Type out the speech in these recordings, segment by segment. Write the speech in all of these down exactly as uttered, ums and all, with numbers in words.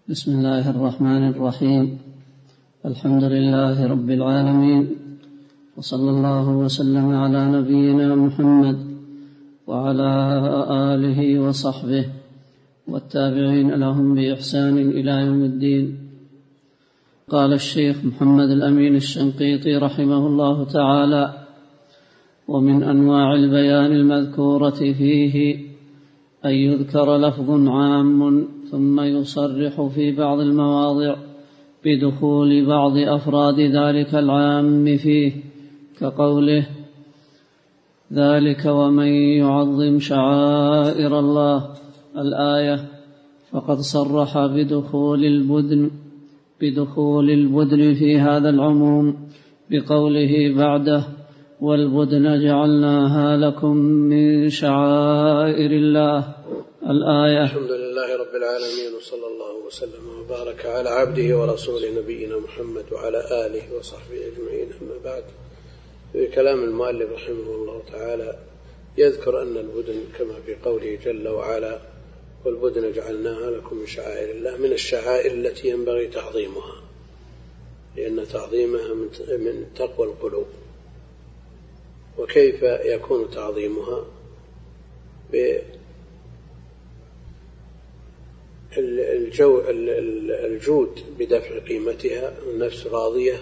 بسم الله الرحمن الرحيم. الحمد لله رب العالمين، وصلى الله وسلم على نبينا محمد وعلى آله وصحبه والتابعين لهم بإحسان إلى يوم الدين. قال الشيخ محمد الأمين الشنقيطي رحمه الله تعالى: ومن أنواع البيان المذكورة فيه أن يذكر لفظ عام ثم يصرح في بعض المواضع بدخول بعض أفراد ذلك العام فيه، كقوله: ذلك ومن يعظم شعائر الله الآية، فقد صرح بدخول البدن بدخول البدن في هذا العموم بقوله بعده: والبدن جعلناها لكم من شعائر الله الآية. الحمد لله رب العالمين، وصلى الله وسلم وبارك على عبده ورسوله نبينا محمد وعلى آله وصحبه أجمعين. أما بعد، في كلام المؤلف رحمه الله تعالى يذكر أن البدن كما في قوله جل وعلا: والبدن جعلناها لكم من شعائر الله، من الشعائر التي ينبغي تعظيمها، لأن تعظيمها من تقوى القلوب. وكيف يكون تعظيمها؟ بالجود بدفع قيمتها، النفس راضية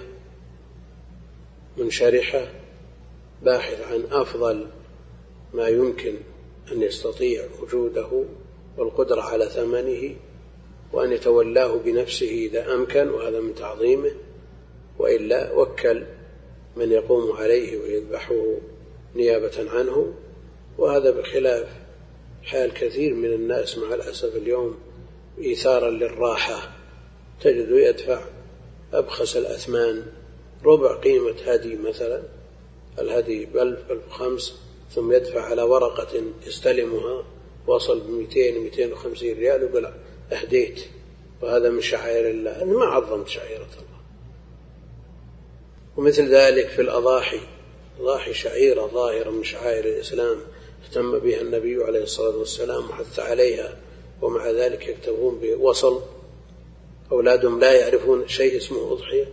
منشرحة باحث عن أفضل ما يمكن أن يستطيع وجوده والقدرة على ثمنه، وأن يتولاه بنفسه إذا أمكن، وهذا من تعظيمه، وإلا وكل من يقوم عليه ويذبحه نيابة عنه. وهذا بخلاف حال كثير من الناس مع الأسف اليوم، إيثارا للراحة تجد يدفع أبخس الأثمان، ربع قيمة هدي مثلا، الهدي بألف ألف خمس، ثم يدفع على ورقة يستلمها وصل بمئتين مئتين وخمسين ريال ويقول أهديت، وهذا من شعائر الله. أنا ما عظمت شعيرة الله. ومثل ذلك في الأضاحي، الأضاحي شعيرة ظاهرة من شعائر الإسلام اهتم بها النبي عليه الصلاة والسلام وحث عليها، ومع ذلك يكتبون بوصل، أولادهم لا يعرفون شيء اسمه أضحية،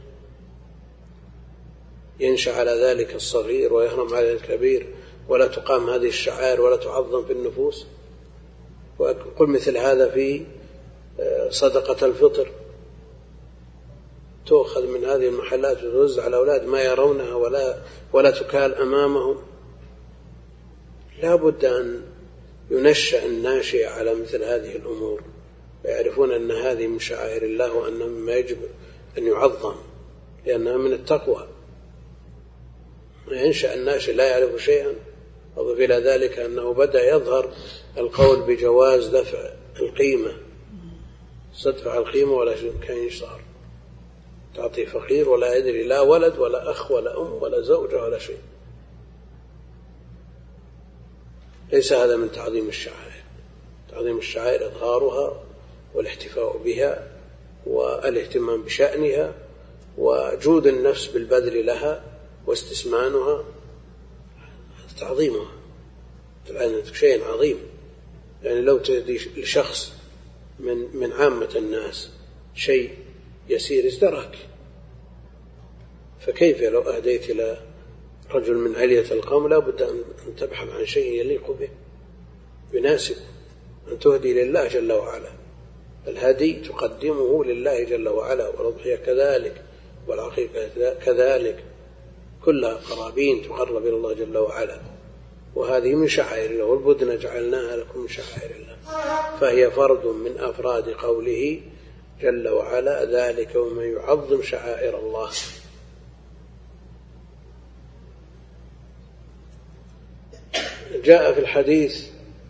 ينشأ على ذلك الصغير ويهرم على الكبير، ولا تقام هذه الشعائر ولا تعظم في النفوس. وقل مثل هذا في صدقة الفطر، تؤخذ من هذه المحلات وتوزع على الأولاد ما يرونها ولا ولا تكال أمامهم. لا بد أن ينشأ الناشئ على مثل هذه الأمور، ويعرفون أن هذه من شعائر الله، وأنه مما يجب أن يعظم لأنها من التقوى. ينشأ الناشئ لا يعرف شيئا. أضف إلى ذلك أنه بدأ يظهر القول بجواز دفع القيمة، تدفع القيمة ولا شيء، كان صار تعطي فقير ولا يدري لا ولد ولا أخ ولا أم ولا زوجة ولا شيء. ليس هذا من تعظيم الشعائر. تعظيم الشعائر إظهارها والاحتفاء بها والاهتمام بشأنها وجود النفس بالبذل لها واستسمانها، تعظيمها شيء عظيم. يعني لو تهدي لشخص من من عامة الناس شيء يسير ازدرك، فكيف لو أهديت إلى رجل من علية القوم؟ لا بد أن تبحث عن شيء يليق به يناسب، أن تهدي لله جل وعلا. الهدي تقدمه لله جل وعلا، والأضحية كذلك، والعقيقة كذلك، كلها قرابين تقرب إلى الله جل وعلا، وهذه من شعائر الله. والبدن جعلناها لكم من شعائر الله، فهي فرد من أفراد قوله جل وعلا: ذلك ومن يعظم شعائر الله. جاء في الحديث: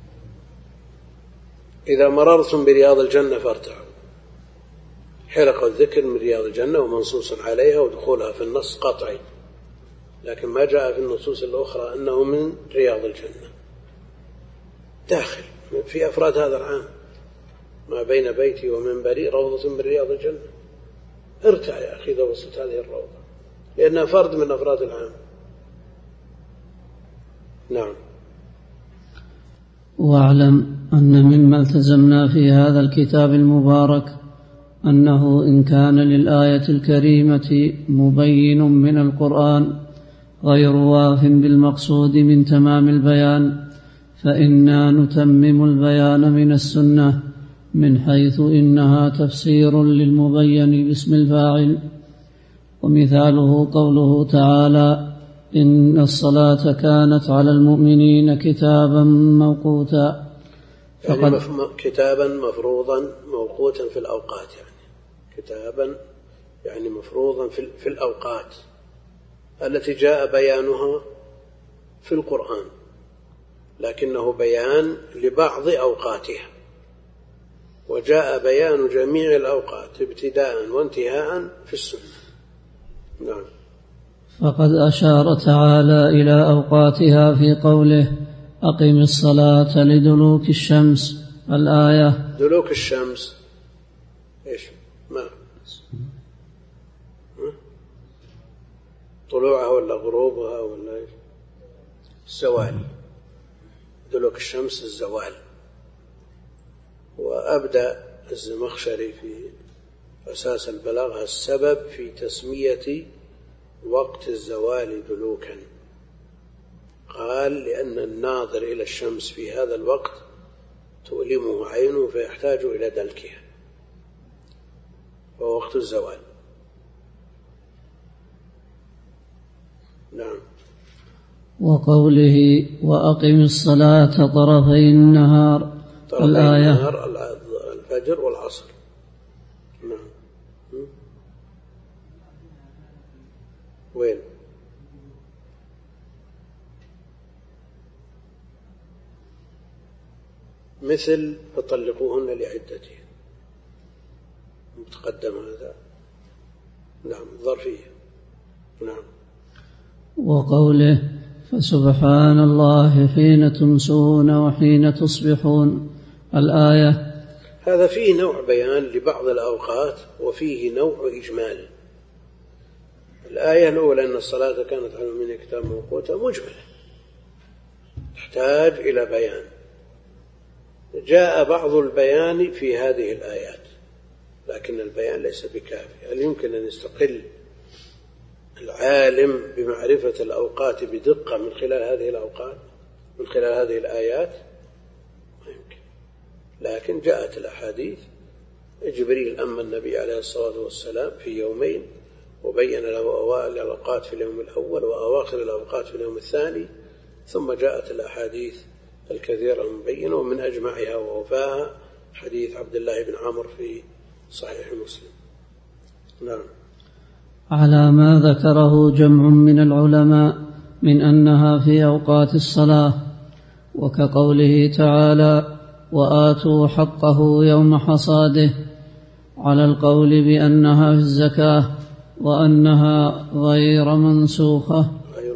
إذا مررتم برياض الجنة فارتعوا. حلقة الذكر من رياض الجنة ومنصوص عليها، ودخولها في النص قطعي، لكن ما جاء في النصوص الأخرى أنه من رياض الجنة، داخل في أفراد هذا العام. ما بين بيتي ومنبري روضة من رياض الجنة. ارتع يا أخي إذا وصلت هذه الروضة، لأنها فرد من أفراد العام. نعم. واعلم أن مما التزمنا في هذا الكتاب المبارك أنه إن كان للآية الكريمة مبين من القرآن غير واف بالمقصود من تمام البيان فإنا نتمم البيان من السنة من حيث إنها تفسير للمبين باسم الفاعل. ومثاله قوله تعالى إن الصلاة كانت على المؤمنين كتابا موقوتا، يعني مف... كتابا مفروضا موقوتا في الأوقات، يعني كتابا يعني مفروضا في, في الأوقات التي جاء بيانها في القرآن، لكنه بيان لبعض أوقاتها، وجاء بيان جميع الأوقات ابتداء وانتهاء في السنة. نعم. فقد أشار تعالى إلى أوقاتها في قوله أقم الصلاة لدلوك الشمس الآية. دلوك الشمس إيش؟ ما طلوعها ولا غروبها ولا إيش؟ الزوال. دلوك الشمس الزوال. وأبدأ الزمخشري في أساس البلاغة السبب في تسمية وقت الزوال دلوكا، قال لأن الناظر إلى الشمس في هذا الوقت تؤلمه عينه فيحتاج إلى دلكها، وهو وقت الزوال. نعم. وقوله وأقم الصلاة طرفي النهار طرفي الآية النهار الفجر والعصر. نعم. وين؟ مثل فطلقوهن لعدتهن، متقدم هذا. نعم. ظرفية. نعم. وقوله فسبحان الله حين تمسون وحين تصبحون الآية. هذا فيه نوع بيان لبعض الأوقات وفيه نوع إجمال. الآية الأولى أن الصلاة كانت على المؤمنين كتابا موقوتا مجملة تحتاج إلى بيان. جاء بعض البيان في هذه الآيات، لكن البيان ليس بكافي. هل يمكن أن يستقل العالم بمعرفة الأوقات بدقة من خلال هذه الأوقات من خلال هذه الآيات؟ ما يمكن. لكن جاءت الأحاديث. جبريل أما النبي عليه الصلاة والسلام في يومين وبين له أوائل الأوقات في اليوم الأول وأواخر الأوقات في اليوم الثاني، ثم جاءت الأحاديث الكثيرة المبينة، ومن أجمعها ووفاها حديث عبد الله بن عمرو في صحيح مسلم. نعم. على ما ذكره جمع من العلماء من أنها في أوقات الصلاة، وكقوله تعالى وآتوا حقه يوم حصاده، على القول بأنها في الزكاة وأنها غير منسوخة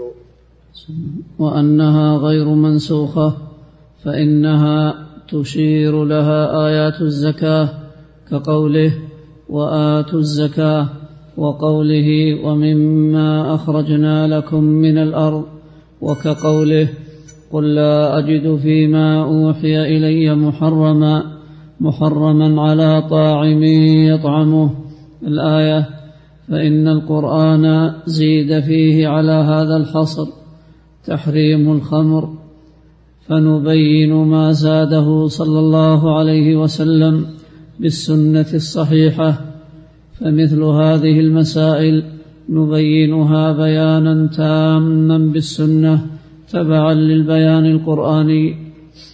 وأنها غير منسوخة فإنها تشير لها آيات الزكاة كقوله وآتوا الزكاة، وقوله ومما أخرجنا لكم من الأرض، وكقوله قل لا أجد فيما أوحي إلي محرما محرما على طاعم يطعمه الآية. فإن القرآن زيد فيه على هذا الحصر تحريم الخمر، فنبين ما زاده صلى الله عليه وسلم بالسنة الصحيحة. فمثل هذه المسائل نبينها بيانا تاما بالسنة تبعا للبيان القرآني.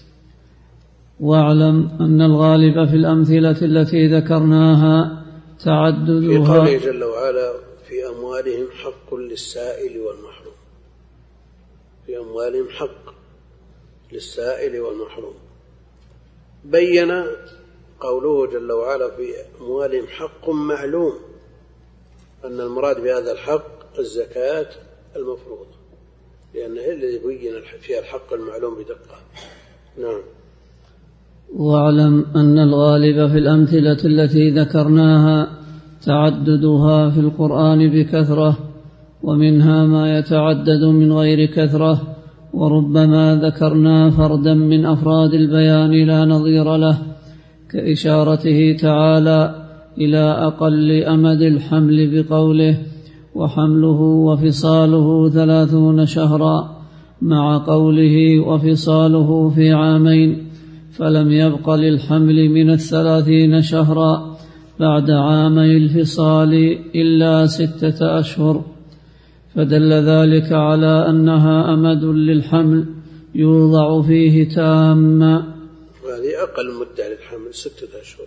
واعلم أن الغالب في الأمثلة التي ذكرناها تعددها. في قوله جل وعلا في أموالهم حق للسائل والمحروم، في أموالهم حق للسائل والمحروم، بين قوله جل وعلا في أموالهم حق معلوم أن المراد بهذا الحق الزكاة المفروضة، لأن هي الذي بين فيها الحق المعلوم بدقة. نعم. واعلم أن الغالب في الأمثلة التي ذكرناها تعددها في القرآن بكثرة، ومنها ما يتعدد من غير كثرة، وربما ذكرنا فردا من أفراد البيان لا نظير له، كإشارته تعالى إلى أقل أمد الحمل بقوله وحمله وفصاله ثلاثون شهرا، مع قوله وفصاله في عامين، فلم يبق للحمل من الثلاثين شهرا بعد عامي الفصال إلا ستة أشهر، فدل ذلك على أنها أمد للحمل يوضع فيه تاما. هذه أقل مدة للحمل ستة أشهر.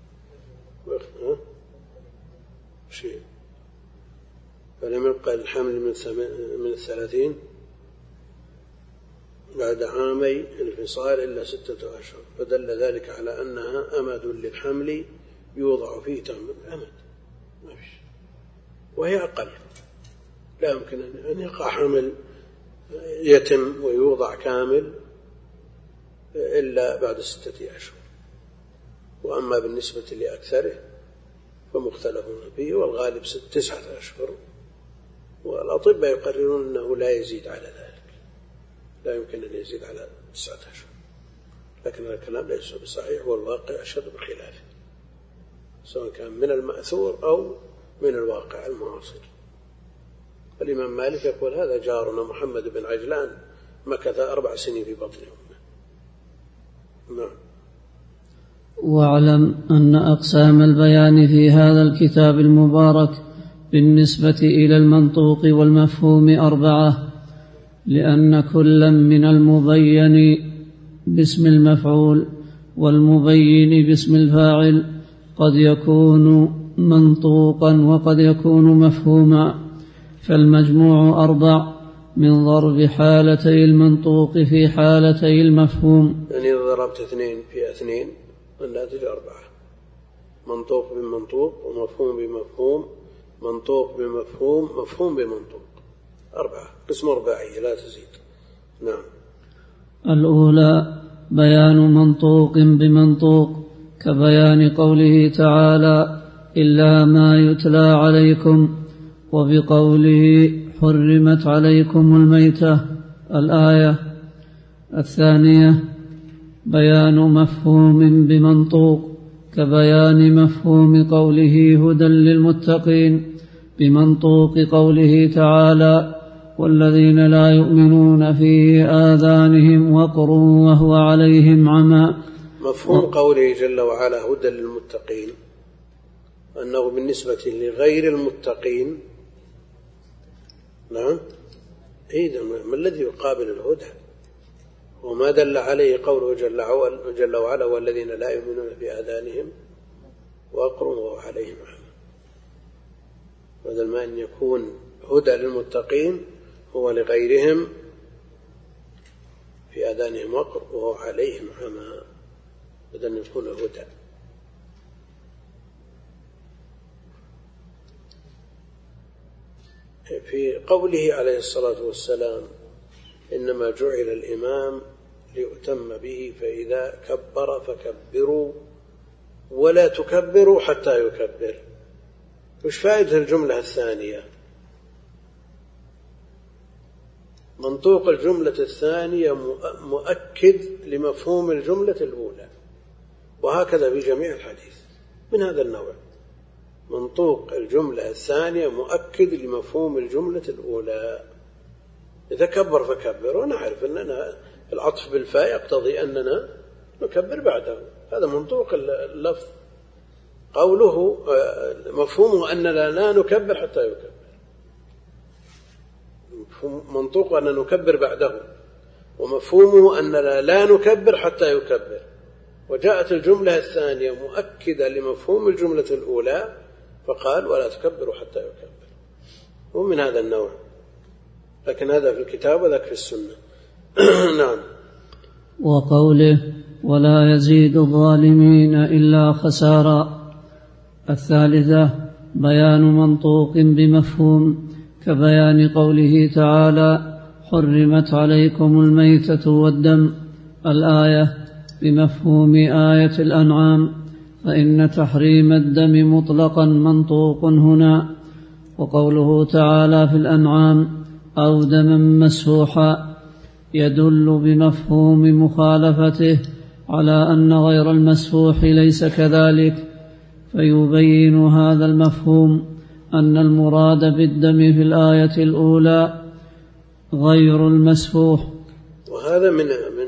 شيء فلم يبق الحمل من الثلاثين بعد عامي الفصال إلا ستة أشهر، فدل ذلك على أنها أمد للحمل يوضع فيه تام الأمد، ما فيش، وهي أقل. لا يمكن أن يقع حمل يتم ويوضع كامل إلا بعد ستة أشهر. وأما بالنسبة لأكثره فمختلف فيه، والغالب تسعة أشهر، والأطباء يقررون أنه لا يزيد على ذلك، لا يمكن أن يزيد على تسعة أشهر، لكن هذا الكلام ليس بصحيح، والواقع أشد بخلافه، سواء كان من المأثور أو من الواقع المعاصر. الإمام مالك يقول هذا جارنا محمد بن عجلان مكث أربع سنين في بطن أمه. نعم. واعلم أن أقسام البيان في هذا الكتاب المبارك بالنسبة إلى المنطوق والمفهوم أربعة، لأن كل من المبين باسم المفعول والمبين باسم الفاعل قد يكون منطوقا وقد يكون مفهوما، فالمجموع أربع من ضرب حالتي المنطوق في حالتي المفهوم. يعني إذا ضربت اثنين في اثنين الناتج أربعة، منطوق بمنطوق ومفهوم بمفهوم، منطوق بمفهوم، مفهوم بمنطوق، أربعة، قسم رباعي لا تزيد. نعم. الأولى بيان منطوق بمنطوق، كبيان قوله تعالى إلا ما يتلى عليكم، وبقوله حرمت عليكم الميتة الآية. الثانية بيان مفهوم بمنطوق، كبيان مفهوم قوله هدى للمتقين بمنطوق قوله تعالى والذين لا يؤمنون في آذانهم وقر وهو عليهم عمى. مفهوم قوله جل وعلا هدى للمتقين أنه بالنسبة لغير المتقين، نعم، إذا ما الذي يقابل الهدى؟ وما دل عليه قوله جل وعلا والذين لا يؤمنون في آذانهم وقر وهو عليهم عمى. بدل ما أن يكون هدى للمتقين هو لغيرهم في آذانهم وقر وهو عليهم عمى، بدل أن يكون هدى. في قوله عليه الصلاة والسلام إنما جعل الإمام ليؤتم به فإذا كبر فكبروا ولا تكبروا حتى يكبر، وش فائدة الجملة الثانية؟ منطوق الجملة الثانية مؤكد لمفهوم الجملة الأولى، وهكذا في جميع الحديث من هذا النوع. منطوق الجملة الثانية مؤكد لمفهوم الجملة الأولى. إذا كبر فكبر، ونعرف أننا العطف بالفاء يقتضي أننا نكبر بعده، هذا منطوق اللفظ. قوله مفهومه أننا لا نكبر حتى يكبر، منطوق أننا نكبر بعده، ومفهومه أننا لا نكبر حتى يكبر. وجاءت الجملة الثانية مؤكدة لمفهوم الجملة الأولى فقال ولا تكبروا حتى يكبر، ومن هذا النوع، لكن هذا في الكتاب وذاك في السنة. نعم. وقوله ولا يزيد الظالمين إلا خسارا. الثالثة بيان منطوق بمفهوم، كبيان قوله تعالى حرمت عليكم الميتة والدم الآية بمفهوم آية الأنعام، فإن تحريم الدم مطلقا منطوق هنا. وقوله تعالى في الأنعام أو دما مسفوحا يدل بمفهوم مخالفته على أن غير المسفوح ليس كذلك، فيبين هذا المفهوم أن المراد بالدم في الآية الأولى غير المسفوح. وهذا من من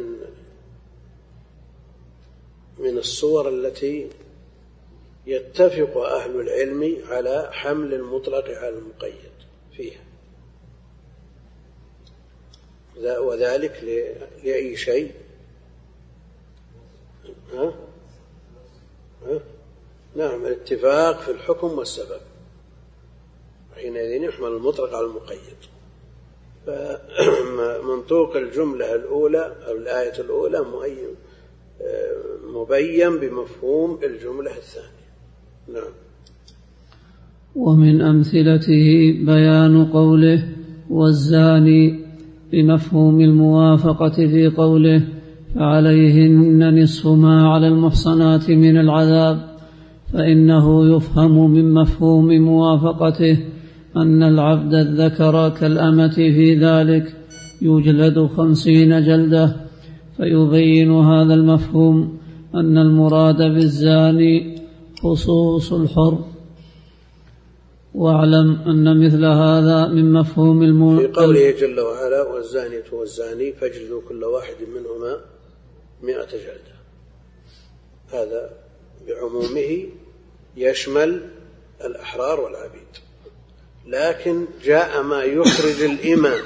من الصور التي يتفق أهل العلم على حمل المطلق على المقيد فيها، وذلك لأي شيء؟ ها؟ ها؟ نعم، الاتفاق في الحكم والسبب، حينئذ يحمل المطلق على المقيد. فمنطوق الجملة الأولى أو الآية الأولى مبين بمفهوم الجملة الثانية. نعم. ومن أمثلته بيان قوله والزاني بمفهوم الموافقة في قوله فعليهن نصف ما على المحصنات من العذاب، فإنه يفهم من مفهوم موافقته أن العبد الذكر كالأمة في ذلك يجلد خمسين جلدة، فيبين هذا المفهوم أن المراد بالزاني خصوص الحر. واعلم أن مثل هذا من مفهوم المو... في قوله جل وعلا والزانية والزاني فاجلدوا كل واحد منهما مئة جلدة، هذا بعمومه يشمل الأحرار والعبيد، لكن جاء ما يخرج الإمام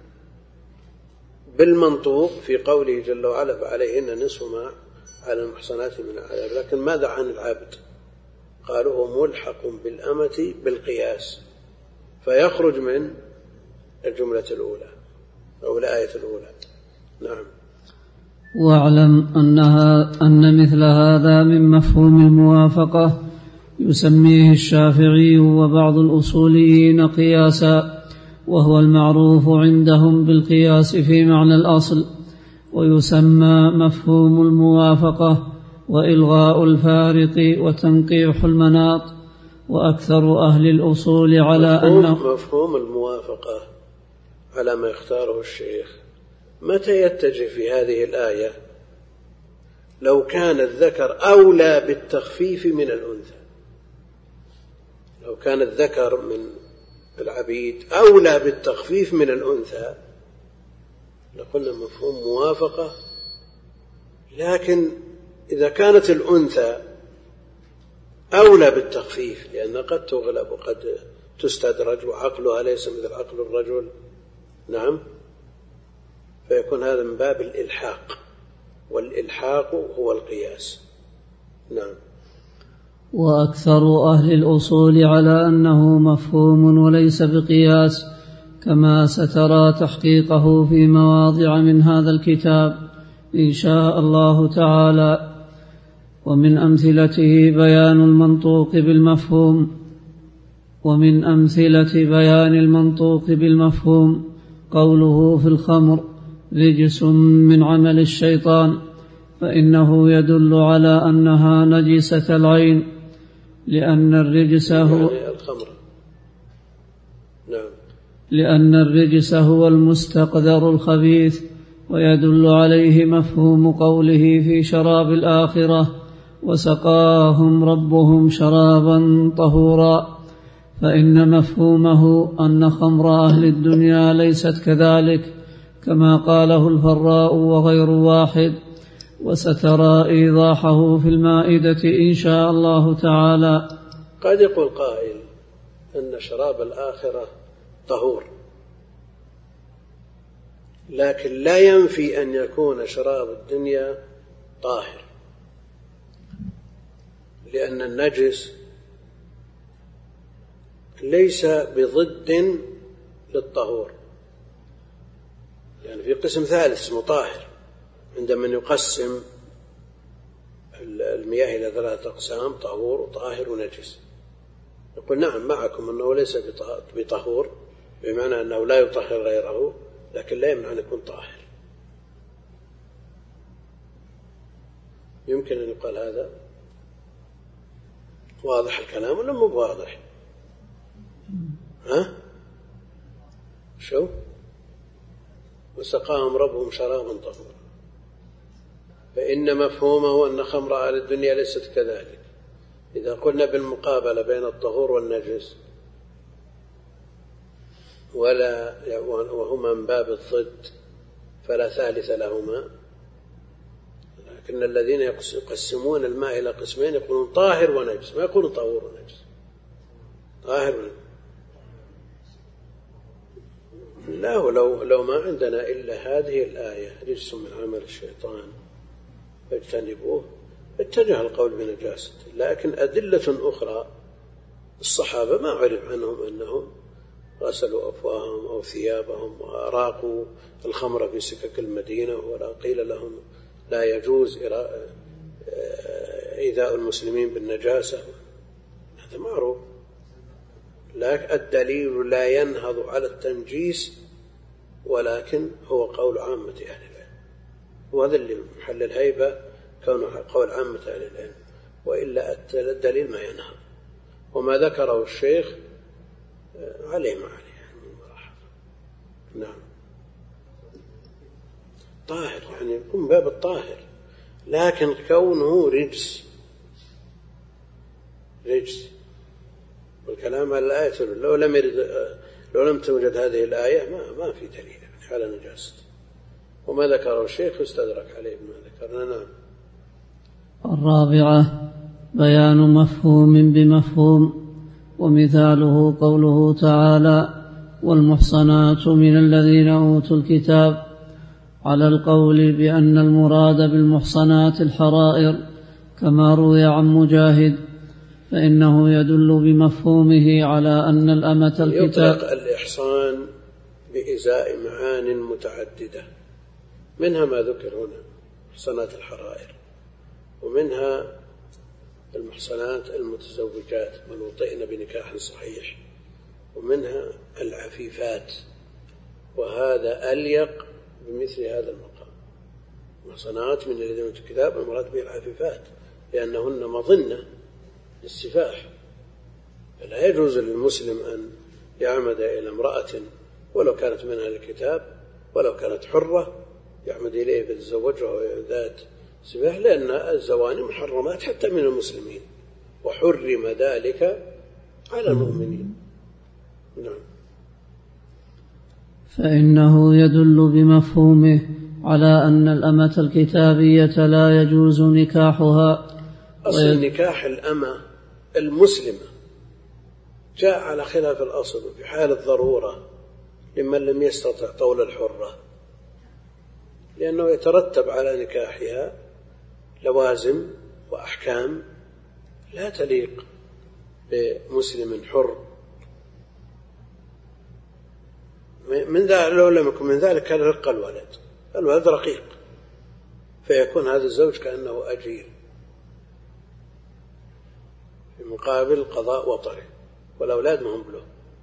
بالمنطوق في قوله جل وعلا فعليهن نصف ما على المحصنات من العذاب. لكن ماذا عن العبد؟ قالوا هو ملحق بالأمة بالقياس، فيخرج من الجملة الأولى أو الآية الأولى. نعم. واعلم أنها أن مثل هذا من مفهوم الموافقة يسميه الشافعي وبعض الأصوليين قياسا، وهو المعروف عندهم بالقياس في معنى الأصل، ويسمى مفهوم الموافقة وإلغاء الفارق وتنقيح المناط. وأكثر أهل الأصول على مفهوم أنه مفهوم الموافقة على ما يختاره الشيخ متى يتجه في هذه الآية؟ لو كان الذكر أولى بالتخفيف من الأنثى، لو كان الذكر من العبيد أولى بالتخفيف من الأنثى لقلنا مفهوم موافقة. لكن إذا كانت الأنثى أولى بالتخفيف لأن قد تغلب وقد تستدرج وعقلها ليس مثل عقل الرجل، نعم، فيكون هذا من باب الإلحاق، والإلحاق هو القياس. نعم. وأكثر أهل الأصول على أنه مفهوم وليس بقياس، كما سترى تحقيقه في مواضع من هذا الكتاب إن شاء الله تعالى. ومن أمثلته بيان المنطوق بالمفهوم ومن أمثلة بيان المنطوق بالمفهوم قوله في الخمر رجس من عمل الشيطان، فإنه يدل على أنها نجسة العين، لأن الرجس هو يعني الخمر. نعم. لأن الرجس هو المستقذر الخبيث، ويدل عليه مفهوم قوله في شراب الآخرة وسقاهم ربهم شرابا طهورا، فإن مفهومه أن خمر أهل الدنيا ليست كذلك كما قاله الفراء وغير واحد، وسترى إيضاحه في المائدة إن شاء الله تعالى. قد يقول قائل أن شراب الآخرة طهور، لكن لا ينفي أن يكون شراب الدنيا طاهر، لأن النجس ليس بضد للطهور، يعني في قسم ثالث اسمه طاهر، عندما يقسم المياه إلى ثلاثة أقسام طهور وطاهر ونجس، يقول نعم معكم أنه ليس بطهور بمعنى أنه لا يطهر غيره، لكن لا يمنع أن يكون طاهر. يمكن أن يقال هذا واضح الكلام ولا مو واضح؟ ها؟ شو؟ وسقاهم ربهم شرابا طهورا، فإن مفهومه أن خمر أهل الدنيا ليست كذلك، إذا قلنا بالمقابلة بين الطهور والنجس ولا وهما من باب الضد فلا ثالث لهما، لكن الذين يقسمون الماء إلى قسمين يقولون طاهر ونجس، ما يقولون طهور ونجس. طاهر ونجس. لا، ولو لو ما عندنا إلا هذه الآية رجس من عمل الشيطان فاجتنبوه اتجه القول بنجاسته، لكن أدلة أخرى الصحابة ما عرف عنهم أنهم غسلوا أفواههم أو ثيابهم وأراقوا الخمر في سكك المدينة، ولا قيل لهم لا يجوز إيذاء المسلمين بالنجاسة، هذا معروف. لكن الدليل لا ينهض على التنجيس، ولكن هو قول عامة أهل العلم، وهذا اللي محل الهيبة كونه قول عامة أهل العلم، وإلا الدليل ما ينهض. وما ذكره الشيخ عليه ما عليه من ملاحظة. نعم، طاهر يعني يكون باب الطاهر، لكن كونه رجس رجس والكلام على الآية لو لم يرد لو لم توجد هذه الآية ما ما في دليل على نجاسته، وما ذكره الشيخ استدرك عليه ما ذكرنا. نعم. الرابعة بيان مفهوم بمفهوم، ومثاله قوله تعالى والمحصنات من الذين أوتوا الكتاب، على القول بأن المراد بالمحصنات الحرائر كما روي عن مجاهد، فإنه يدل بمفهومه على أن الأمة الكتاب. يطلق الإحصان بإزاء معان متعددة، منها ما ذكر هنا محصنات الحرائر، ومنها المحصنات المتزوجات من وطئن بنكاح صحيح، ومنها العفيفات، وهذا أليق بمثل هذا المقام. محصنات من الذين أوتوا الكتاب المراد به العفيفات، لأنهن مظنة للسفاح، فلا يجوز للمسلم أن يعمد إلى امرأة ولو كانت من أهل الكتاب ولو كانت حرة يعمد إليه فيتزوجها وهي ذات سفاح، لأن الزواني محرمات حتى من المسلمين، وحرم ذلك على المؤمنين. نعم. فإنه يدل بمفهومه على أن الأمة الكتابية لا يجوز نكاحها. أصل نكاح الأمة المسلمة جاء على خلاف الأصل في حال الضرورة لمن لم يستطع طول الحرة، لأنه يترتب على نكاحها لوازم وأحكام لا تليق بمسلم حر. من ذلك لو لم يكن من ذلك كان رق الولد، الولد رقيق، فيكون هذا الزوج كأنه أجير في مقابل قضاء وطره، والأولاد ما هم له،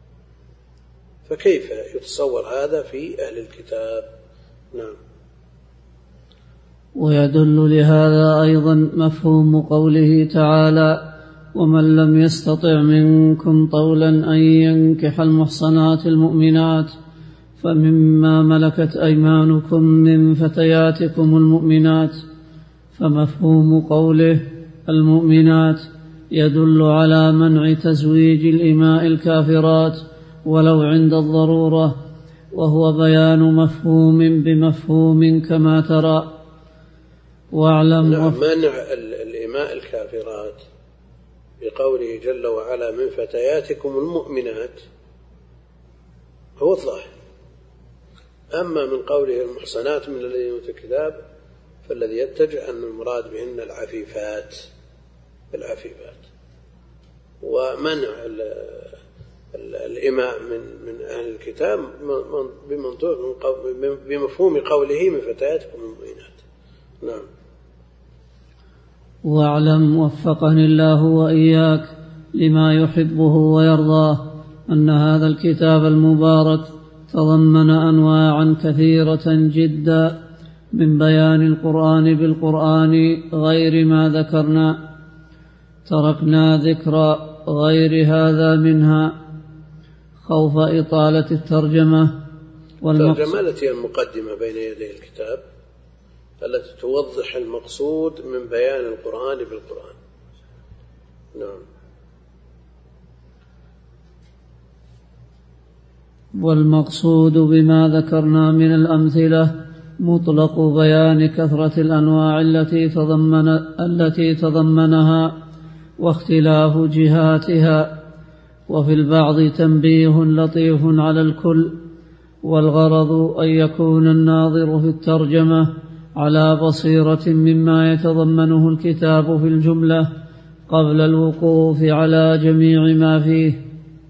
فكيف يتصور هذا في أهل الكتاب؟ نعم. ويدل لهذا أيضا مفهوم قوله تعالى ومن لم يستطع منكم طولا أن ينكح المحصنات المؤمنات فمما ملكت أيمانكم من فتياتكم المؤمنات، فمفهوم قوله المؤمنات يدل على منع تزويج الإماء الكافرات ولو عند الضرورة، وهو بيان مفهوم بمفهوم كما ترى. واعلم نعم. منع الإماء الكافرات بقوله جل وعلا من فتياتكم المؤمنات هو الظاهر، أما من قوله المحصنات من الذين أوتوا الكتاب فالذي يتجه أن المراد بهن العفيفات العفيفات ومنع الإماء من من أهل الكتاب بمنطوق بمفهوم قوله من فتياتكم المؤمنات. نعم. واعلم وفقني الله وإياك لما يحبه ويرضاه أن هذا الكتاب المبارك تضمن أنواعا كثيرة جدا من بيان القرآن بالقرآن غير ما ذكرنا، تركنا ذكر غير هذا منها خوف إطالة الترجمة الترجمة التي هي المقدمة بين يدي الكتاب التي توضح المقصود من بيان القرآن بالقرآن. نعم. والمقصود بما ذكرنا من الأمثلة مطلق بيان كثرة الأنواع التي تضمن التي تضمنها واختلاف جهاتها، وفي البعض تنبيه لطيف على الكل، والغرض أن يكون الناظر في الترجمة على بصيرة مما يتضمنه الكتاب في الجملة قبل الوقوف على جميع ما فيه.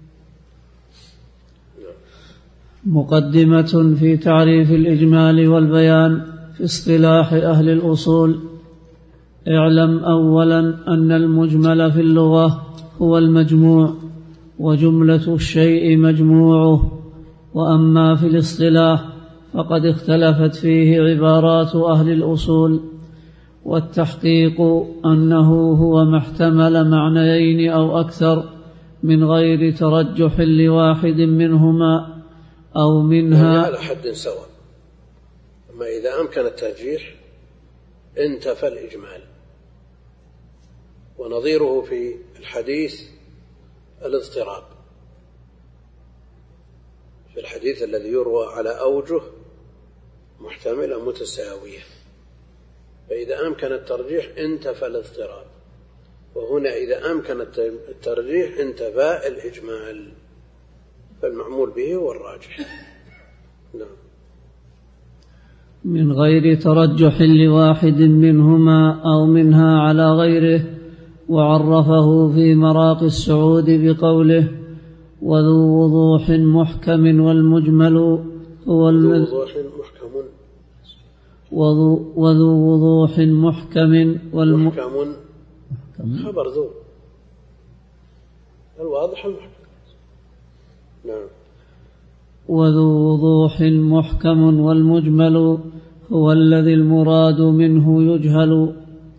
مقدمة في تعريف الإجمال والبيان في اصطلاح أهل الأصول. اعلم أولا أن المجمل في اللغة هو المجموع، وجملة الشيء مجموعه. وأما في الاصطلاح فقد اختلفت فيه عبارات أهل الأصول، والتحقيق أنه هو ما احتمل معنيين أو أكثر من غير ترجح لواحد منهما أو منها، يعني على حد سواء. أما إذا أمكن الترجيح انتفى الإجمال. ونظيره في الحديث الاضطراب، في الحديث الذي يروى على أوجه محتملة متساوية، فإذا أمكن الترجيح انتفى الاضطراب. وهنا إذا أمكن الترجيح انتفى الإجمال، فالمعمول به هو الراجح. نعم. من غير ترجح لواحد منهما أو منها على غيره. وعرفه في مراقي السعود بقوله: وذو وضوح محكم والمجمل هو وضوح محكم وذو, وذو وضوح محكم والمحكم خبر ذو الواضح المحكم. نعم. وذو وضوح محكم والمجمل هو الذي المراد منه يجهل.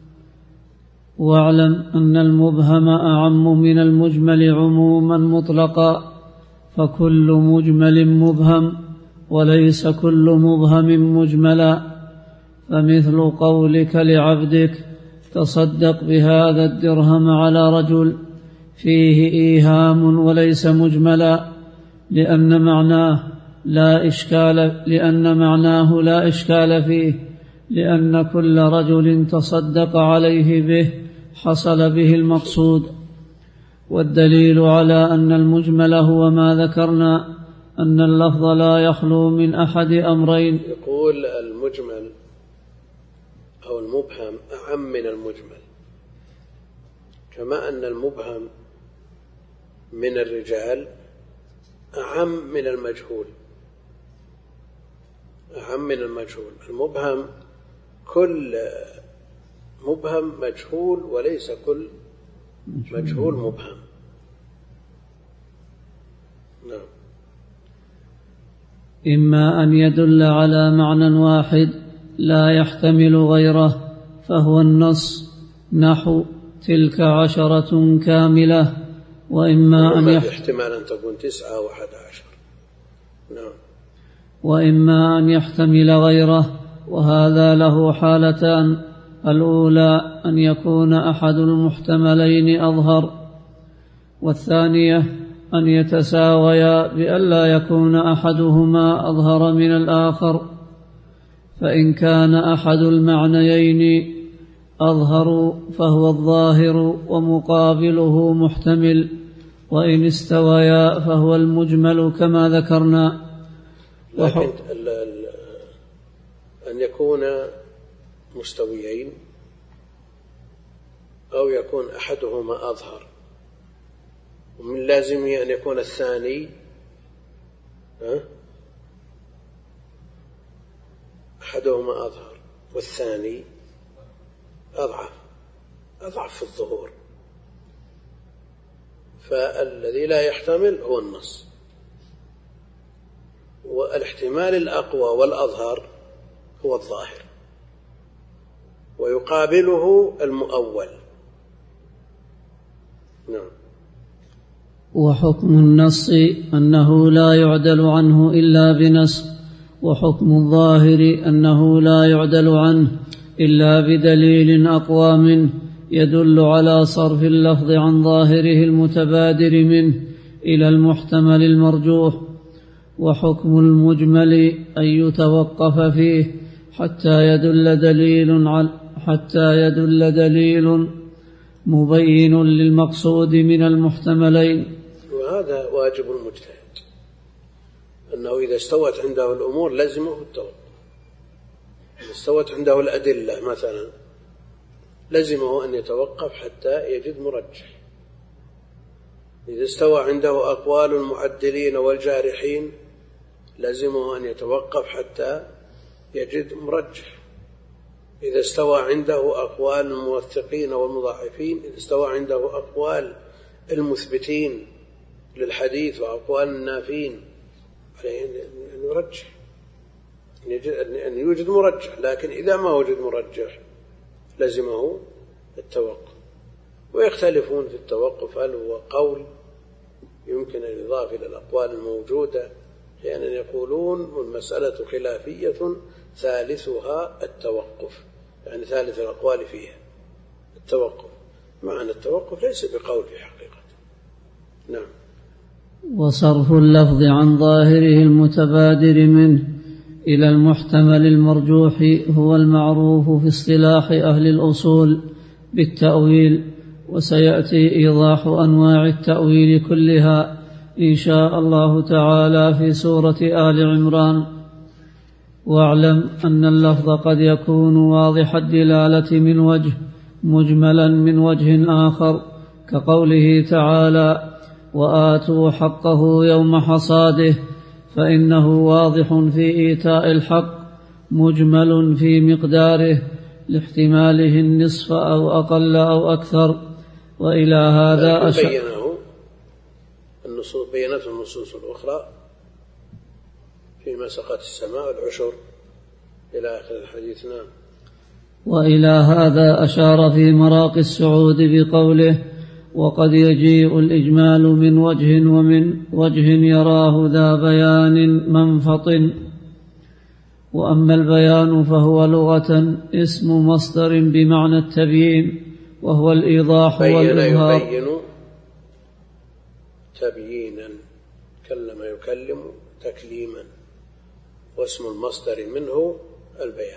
واعلم أن المبهم أعم من المجمل عموما مطلقا، فكل مجمل مبهم وليس كل مبهم مجملا. فمثل قولك لعبدك: تصدق بهذا الدرهم على رجل، فيه إيهام وليس مجملا، لأن معناه لا إشكال لأن معناه لا إشكال فيه، لأن كل رجل تصدق عليه به حصل به المقصود. والدليل على أن المجمل هو ما ذكرنا أن اللفظ لا يخلو من أحد أمرين. يقول المجمل أو المبهم أعم من المجمل، كما أن المبهم من الرجال أعم من المجهول. أعم من المجهول. المبهم كل مبهم مجهول، وليس كل مجهول مبهم. نعم. إما أن يدل على معنى واحد لا يحتمل غيره فهو النص، نحو تلك عشرة كاملة. وإما أن يحتمل احتمال أن تكون تسعة وأحد عشر. نعم. وإما أن يحتمل غيره، وهذا له حالتان: الأولى أن يكون أحد المحتملين أظهر، والثانية أن يتساويا بألا يكون أحدهما أظهر من الآخر. فإن كان أحد المعنيين أظهر فهو الظاهر ومقابله محتمل، وإن استويا فهو المجمل كما ذكرنا. لكن أن يكون مستويين أو يكون أحدهما أظهر، ومن لازمه أن يكون الثاني أحدهما أظهر والثاني أضعف أضعف في الظهور. فالذي لا يحتمل هو النص، والاحتمال الأقوى والأظهر هو الظاهر، ويقابله المؤول. نعم. وحكم النص أنه لا يعدل عنه إلا بنص، وحكم الظاهر أنه لا يعدل عنه إلا بدليل أقوى منه، يدل على صرف اللفظ عن ظاهره المتبادر منه إلى المحتمل المرجوح. وحكم المجمل أن يتوقف فيه حتى يدل دليل على حتى يدل دليل مبين للمقصود من المحتملين. وهذا واجب المجتهد، أنه إذا استوت عنده الأمور لزمه التوقف. إذا استوت عنده الأدلة مثلا لزمه أن يتوقف حتى يجد مرجح. إذا استوى عنده أقوال المعدلين والجارحين لزمه أن يتوقف حتى يجد مرجح. إذا استوى عنده أقوال الموثقين والمضاعفين، إذا استوى عنده أقوال المثبتين للحديث وأقوال النافين، عليه أن يرجح، أن يوجد مرجح. لكن إذا ما وجد مرجح لزمه التوقف. ويختلفون في التوقف، هل هو قول يمكن أن يضاف إلى الأقوال الموجودة؟ أحيانا يقولون والمسألة خلافية ثالثها التوقف، يعني ثالث الأقوال فيها التوقف، مع أن التوقف ليس بقول في حقيقة. نعم. وصرف اللفظ عن ظاهره المتبادر منه إلى المحتمل المرجوح هو المعروف في اصطلاح أهل الأصول بالتأويل، وسيأتي إيضاح أنواع التأويل كلها إن شاء الله تعالى في سورة آل عمران. واعلم أن اللفظ قد يكون واضح الدلالة من وجه، مجملا من وجه آخر، كقوله تعالى: وآتوا حقه يوم حصاده، فإنه واضح في إيتاء الحق، مجمل في مقداره لاحتماله النصف أو أقل أو أكثر. وإلى هذا أشار بينه النصوص بينته النصوص الأخرى فيما سقط السماء العشر إلى آخر الحديث. نعم. وإلى هذا أشار في مراقي السعود بقوله: وقد يجيء الإجمال من وجه ومن وجه يراه ذا بيان منفط. وأما البيان فهو لغة اسم مصدر بمعنى التبيين، وهو الإيضاح والإظهار. يبين تبيينا، كلم يكلم تكليما، واسم المصدر منه البيان.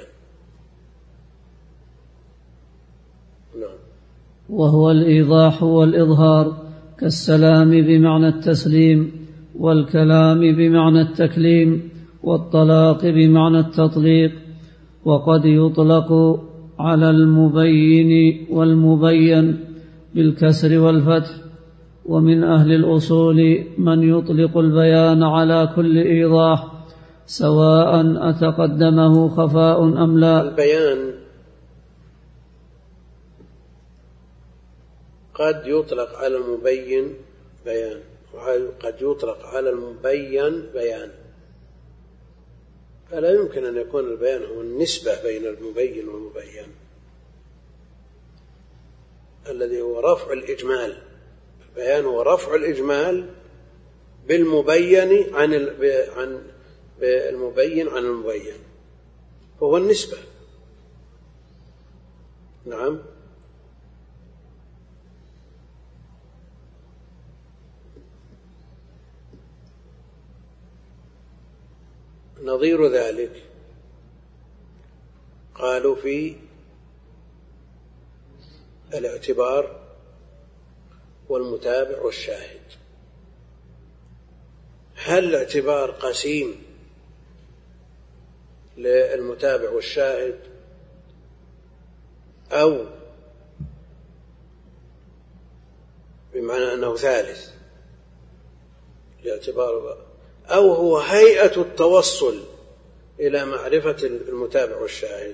نعم. وهو الإيضاح والإظهار، كالسلام بمعنى التسليم، والكلام بمعنى التكليم، والطلاق بمعنى التطليق. وقد يطلق على المبين والمبين بالكسر والفتح. ومن أهل الأصول من يطلق البيان على كل إيضاح، سواء أتقدمه خفاء أم لا. البيان قد يطلق على المبين بيان، وقد يطلق على المبين بيان، فلا يمكن أن يكون البيان هو النسبة بين المبين والمبين، الذي هو رفع الإجمال. البيان هو رفع الإجمال بالمبين عن عن بالمبين عن المبين، فهو النسبة. نعم. نظير ذلك قالوا في الاعتبار والمتابع والشاهد. هل الاعتبار قسيم للمتابع والشاهد، أو بمعنى أنه ثالث الاعتبار، أو هو هيئة التوصل إلى معرفة المتابع والشاهد؟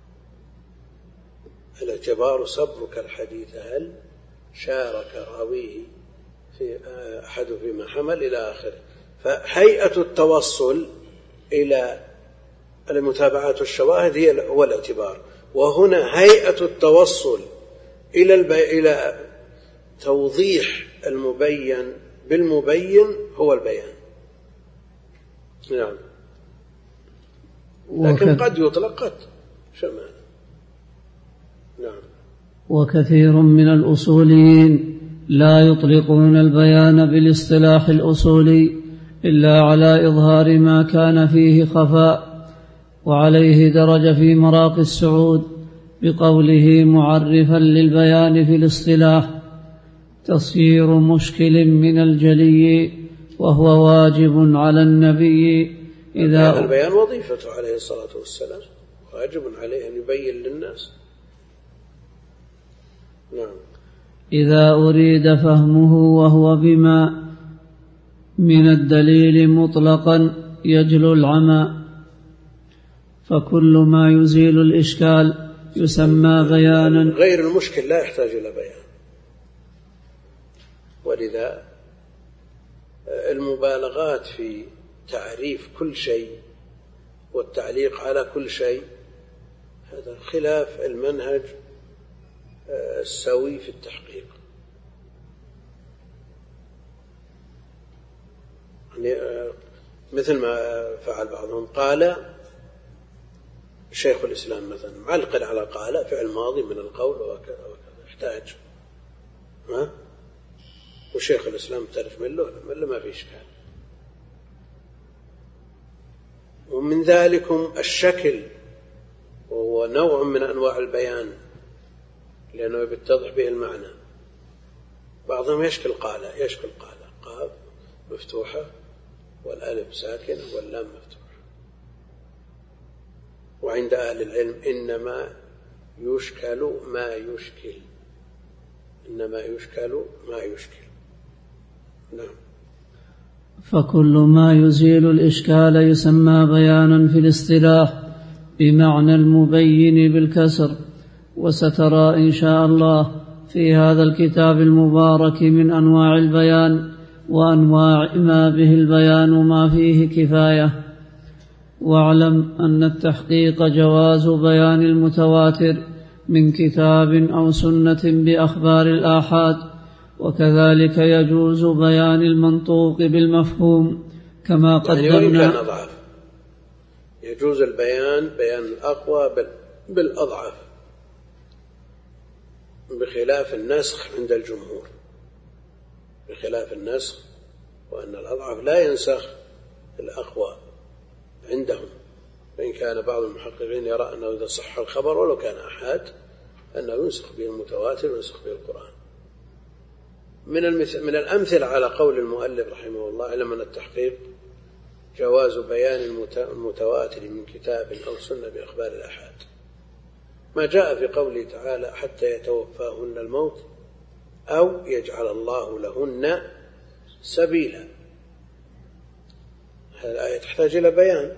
الاعتبار صبرك الحديث هل شارك راويه في أحد فيما حمل إلى آخره. فهيئة التوصل إلى المتابعات والشواهد هي هو الاعتبار، وهنا هيئة التوصل إلى البي... إلى توضيح المبين بالمبين هو البيان. نعم. لكن قد يطلق قد شمال. نعم. وكثير من الأصوليين لا يطلقون البيان بالاصطلاح الأصولي إلا على إظهار ما كان فيه خفاء، وعليه درج في مراقي السعود بقوله معرفا للبيان في الاصطلاح تصير مشكل من الجلي، وهو واجب على النبي إذا البيان وظيفته عليه الصلاة والسلام، واجب عليه أن يبين للناس. نعم. إذا أريد فهمه وهو بما من الدليل مطلقا يجلو العمى، فكل ما يزيل الإشكال يسمى بيانا. غير المشكل لا يحتاج إلى بيان، ولذا المبالغات في تعريف كل شيء والتعليق على كل شيء هذا خلاف المنهج السوي في التحقيق. يعني مثل ما فعل بعضهم، قال شيخ الإسلام مثلا معلقا على قال فعل ماضي من القول وكذا وكذا، يحتاج ها وشيخ الإسلام تعرف من له من له ما في إشكال. ومن ذلكم الشكل، وهو نوع من أنواع البيان لأنه يتضح به المعنى. بعضهم يشكل قال يشكل قال قاف مفتوحة والألف ساكنة واللام مفتوحة. وعند أهل العلم إنما يشكل ما يشكل، إنما يشكل ما يشكل. نعم. فكل ما يزيل الإشكال يسمى بيانا في الاصطلاح بمعنى المبين بالكسر. وسترى إن شاء الله في هذا الكتاب المبارك من أنواع البيان وأنواع ما به البيان ما فيه كفاية. واعلم أن التحقيق جواز بيان المتواتر من كتاب أو سنة بأخبار الآحاد، وكذلك يجوز بيان المنطوق بالمفهوم كما قدمنا. يعني أضعف يجوز البيان بيان الأقوى بالأضعف، بخلاف النسخ عند الجمهور، بخلاف النسخ وأن الأضعف لا ينسخ الأقوى عندهم. فإن كان بعض المحققين يرى أنه إذا صح الخبر ولو كان أحاد أنه ينسخ به المتواتر وينسخ به القرآن. من من الأمثلة على قول المؤلف رحمه الله علم أن التحقيق جواز بيان المتواتر من كتاب أو سنة بأخبار الآحاد، ما جاء في قوله تعالى حتى يتوفاهن الموت أو يجعل الله لهن سبيلا. هذه الآية تحتاج إلى بيان،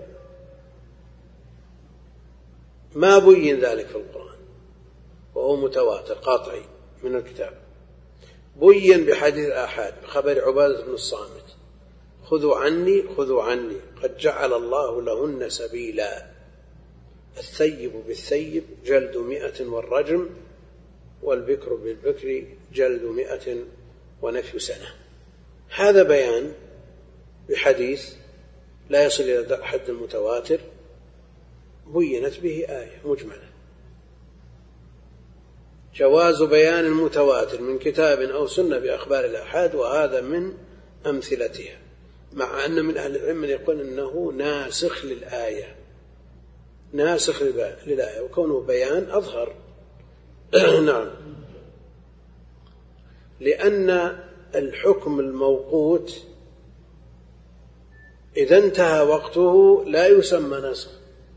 ما بين ذلك في القرآن وهو متواتر قاطعي من الكتاب، بين بحديث آحاد بخبر عبادة بن الصامت خذوا عني خذوا عني قد جعل الله لهن سبيلا، الثيب بالثيب جلد مئة والرجم، والبكر بالبكر جلد مئة ونفي سنة. هذا بيان بحديث لا يصل إلى حد المتواتر بينت به آية مجملة. جواز بيان المتواتر من كتاب أو سنة بأخبار الآحاد، وهذا من أمثلتها، مع أن من أهل العلم يقول أنه ناسخ للآية، ناسخ للآية، وكونه بيان أظهر. نعم. لأن الحكم الموقوت إذا انتهى وقته لا يسمى نسخ،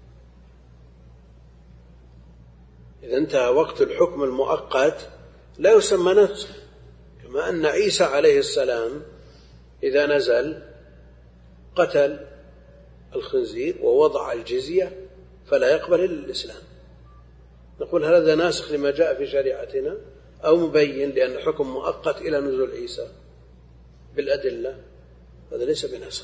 إذا انتهى وقت الحكم المؤقت لا يسمى نسخ. كما أن عيسى عليه السلام إذا نزل قتل الخنزير ووضع الجزية فلا يقبل إلا الإسلام، نقول هذا ناسخ لما جاء في شريعتنا أو مبين لأن حكم مؤقت إلى نزول عيسى بالأدلة، هذا ليس بناسخ.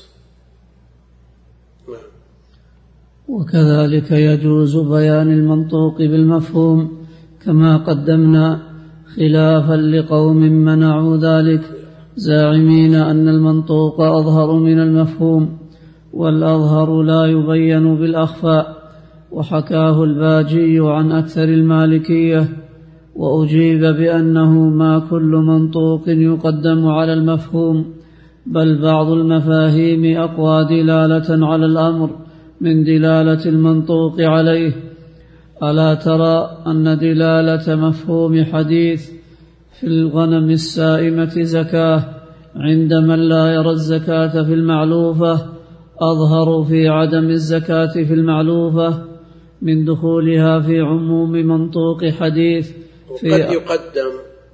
نعم. وكذلك يجوز بيان المنطوق بالمفهوم كما قدمنا، خلافا لقوم منعوا ذلك زاعمين أن المنطوق أظهر من المفهوم، والأظهر لا يبين بالأخفاء. وحكاه الباجي عن أكثر المالكية وأجيب بأنه ما كل منطوق يقدم على المفهوم، بل بعض المفاهيم أقوى دلالة على الأمر من دلالة المنطوق عليه. ألا ترى أن دلالة مفهوم حديث في الغنم السائمة زكاة عند من لا يرى الزكاة في المعلوفة أظهر في عدم الزكاة في المعلوفة من دخولها في عموم منطوق حديث. وقد يقدم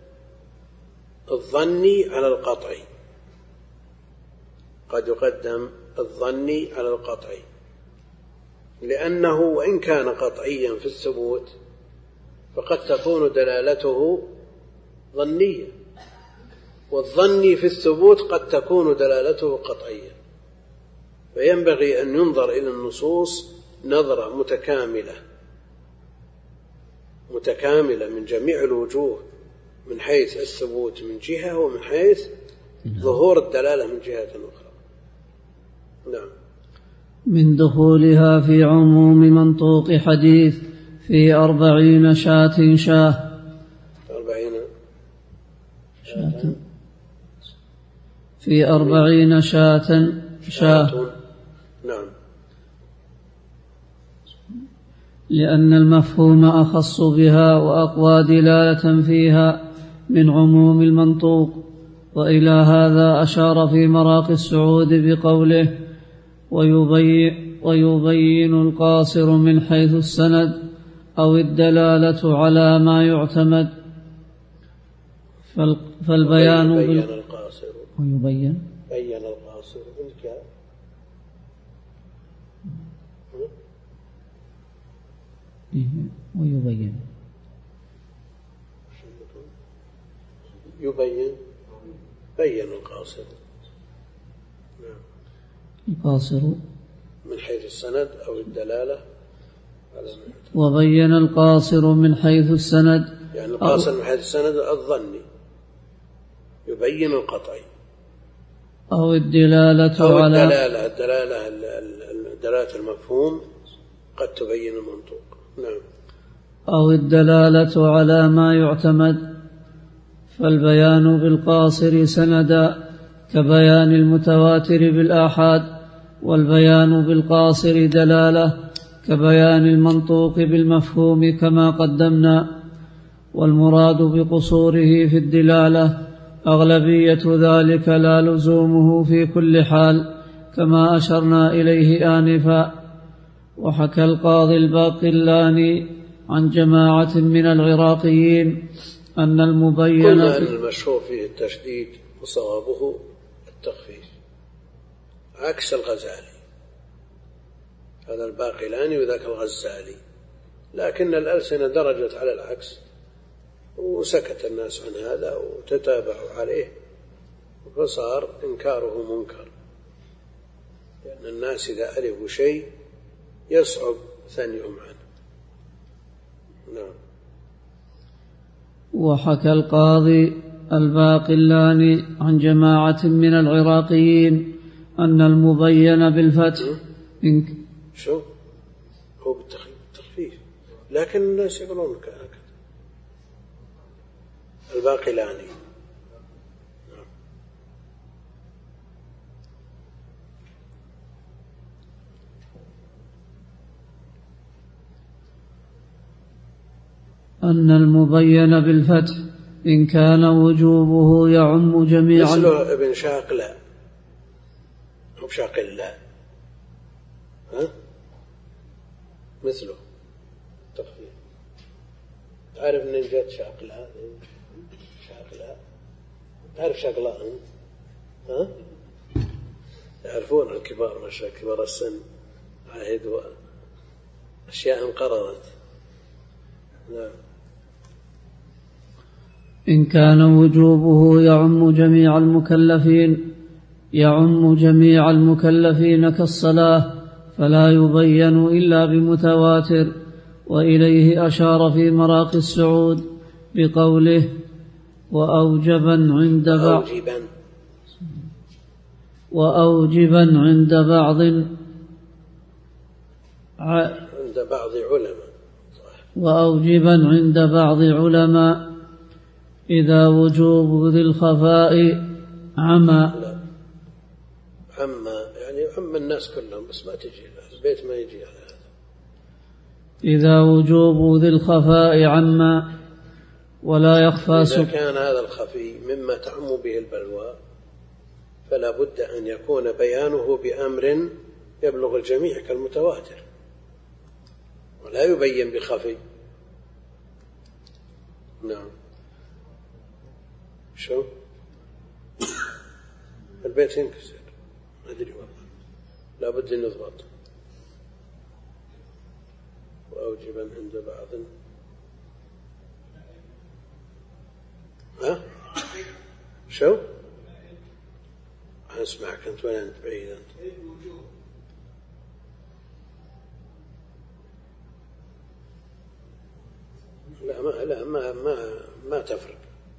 الظني على القطعي، قد يقدم الظني على القطعي، لأنه وإن كان قطعيا في الثبوت فقد تكون دلالته ظنية، والظني في الثبوت قد تكون دلالته قطعية، فينبغي أن ينظر إلى النصوص نظرة متكاملة متكاملة من جميع الوجوه، من حيث الثبوت من جهة ومن حيث ظهور الدلالة من جهة أخرى. نعم. من دخولها في عموم منطوق حديث في أربعين شاة شاه أربعين شاة في أربعين شاة شاه نعم، لأن المفهوم أخص بها وأقوى دلالة فيها من عموم المنطوق. وإلى هذا أشار في مراقي السعود بقوله ويبين, ويبين القاصر من حيث السند أو الدلالة على ما يعتمد. فالبيان ويبين القاصر ويبين بين القاصر ويبين يبين بين القاصر القاصر من حيث السند أو الدلالة على وبين القاصر من حيث السند، يعني القاصر من حيث السند الظني يبين القطعي، أو الدلالة أو على الدلالة الدلالة الدلالة المفهوم قد تبين المنطوق. نعم. أو الدلالة على ما يعتمد. فالبيان بالقاصر سندا كبيان المتواتر بالآحاد، والبيان بالقاصر دلالة كبيان المنطوق بالمفهوم كما قدمنا. والمراد بقصوره في الدلالة أغلبية ذلك لا لزومه في كل حال كما أشرنا إليه آنفا. وحكى القاضي الباقلاني عن جماعة من العراقيين أن المبين قلنا أن المشهور فيه التشديد وصوابه التخفيف عكس الغزالي، هذا الباقلاني وذاك الغزالي، لكن الألسنة درجت على العكس وسكت الناس عن هذا وتتابعوا عليه، فصار إنكاره منكر، لأن الناس إذا ألفوا شيء يصعب ثنيهم عنه. نعم. وحكى القاضي الباقلاني عن جماعة من العراقيين أن المبين بالفتح إنك شو هو بالتخفيف، لكن الناس يقولون هكذا الباقلاني. أن المبين بالفتح إن كان وجوبه يعم جميع مثله ابن شاقلة أو شاقلة، ها مثله تخفيف. تعرف من جت شاقلة؟ شاقلة تعرف شاقلة أنت؟ ها يعرفون الكبار ما شاء كبار السن عهد وأشياء انقرضت. نعم. إن كان وجوبه يعم جميع المكلفين يعم جميع المكلفين كالصلاة فلا يبين إلا بمتواتر. وإليه أشار في مراقي السعود بقوله وأوجبا عند بعض وأوجبا عند بعض عند بعض علماء وأوجبا عند بعض علماء إذا وجوب ذي الخفاء عما. لا عما يعني عم الناس كلهم، بس ما تجي البيت ما يجي على هذا. إذا وجوب ذي الخفاء عما ولا يخفى. إذا كان هذا الخفي مما تعم به البلوى فلا بد أن يكون بيانه بأمر يبلغ الجميع كالمتواتر، ولا يبين بخفي. نعم. شو البيت ينكسر ما أدري والله، لا بد أن يضبط. وأوجبا عند بعض. ها شو أسمعك أنت وين أنت بعيد أنت؟ لا ما لا ما ما ما تفرق.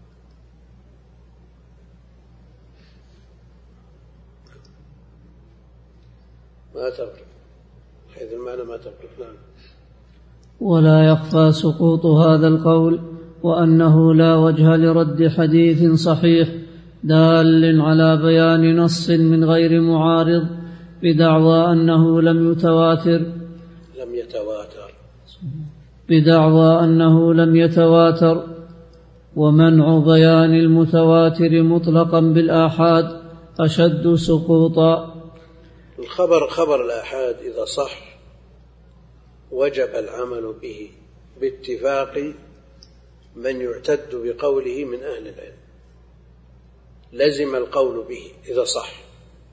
ما تفرق حيث المعنى ما تفرق. نعم. ولا يخفى سقوط هذا القول وأنه لا وجه لرد حديث صحيح دال على بيان نص من غير معارض بدعوى أنه لم يتواتر لم يتواتر بدعوى أنه لم يتواتر ومنع بيان المتواتر مطلقا بالآحاد أشد سقوطا. الخبر خبر الآحاد إذا صح وجب العمل به باتفاق من يعتد بقوله من أهل العلم، لزم القول به إذا صح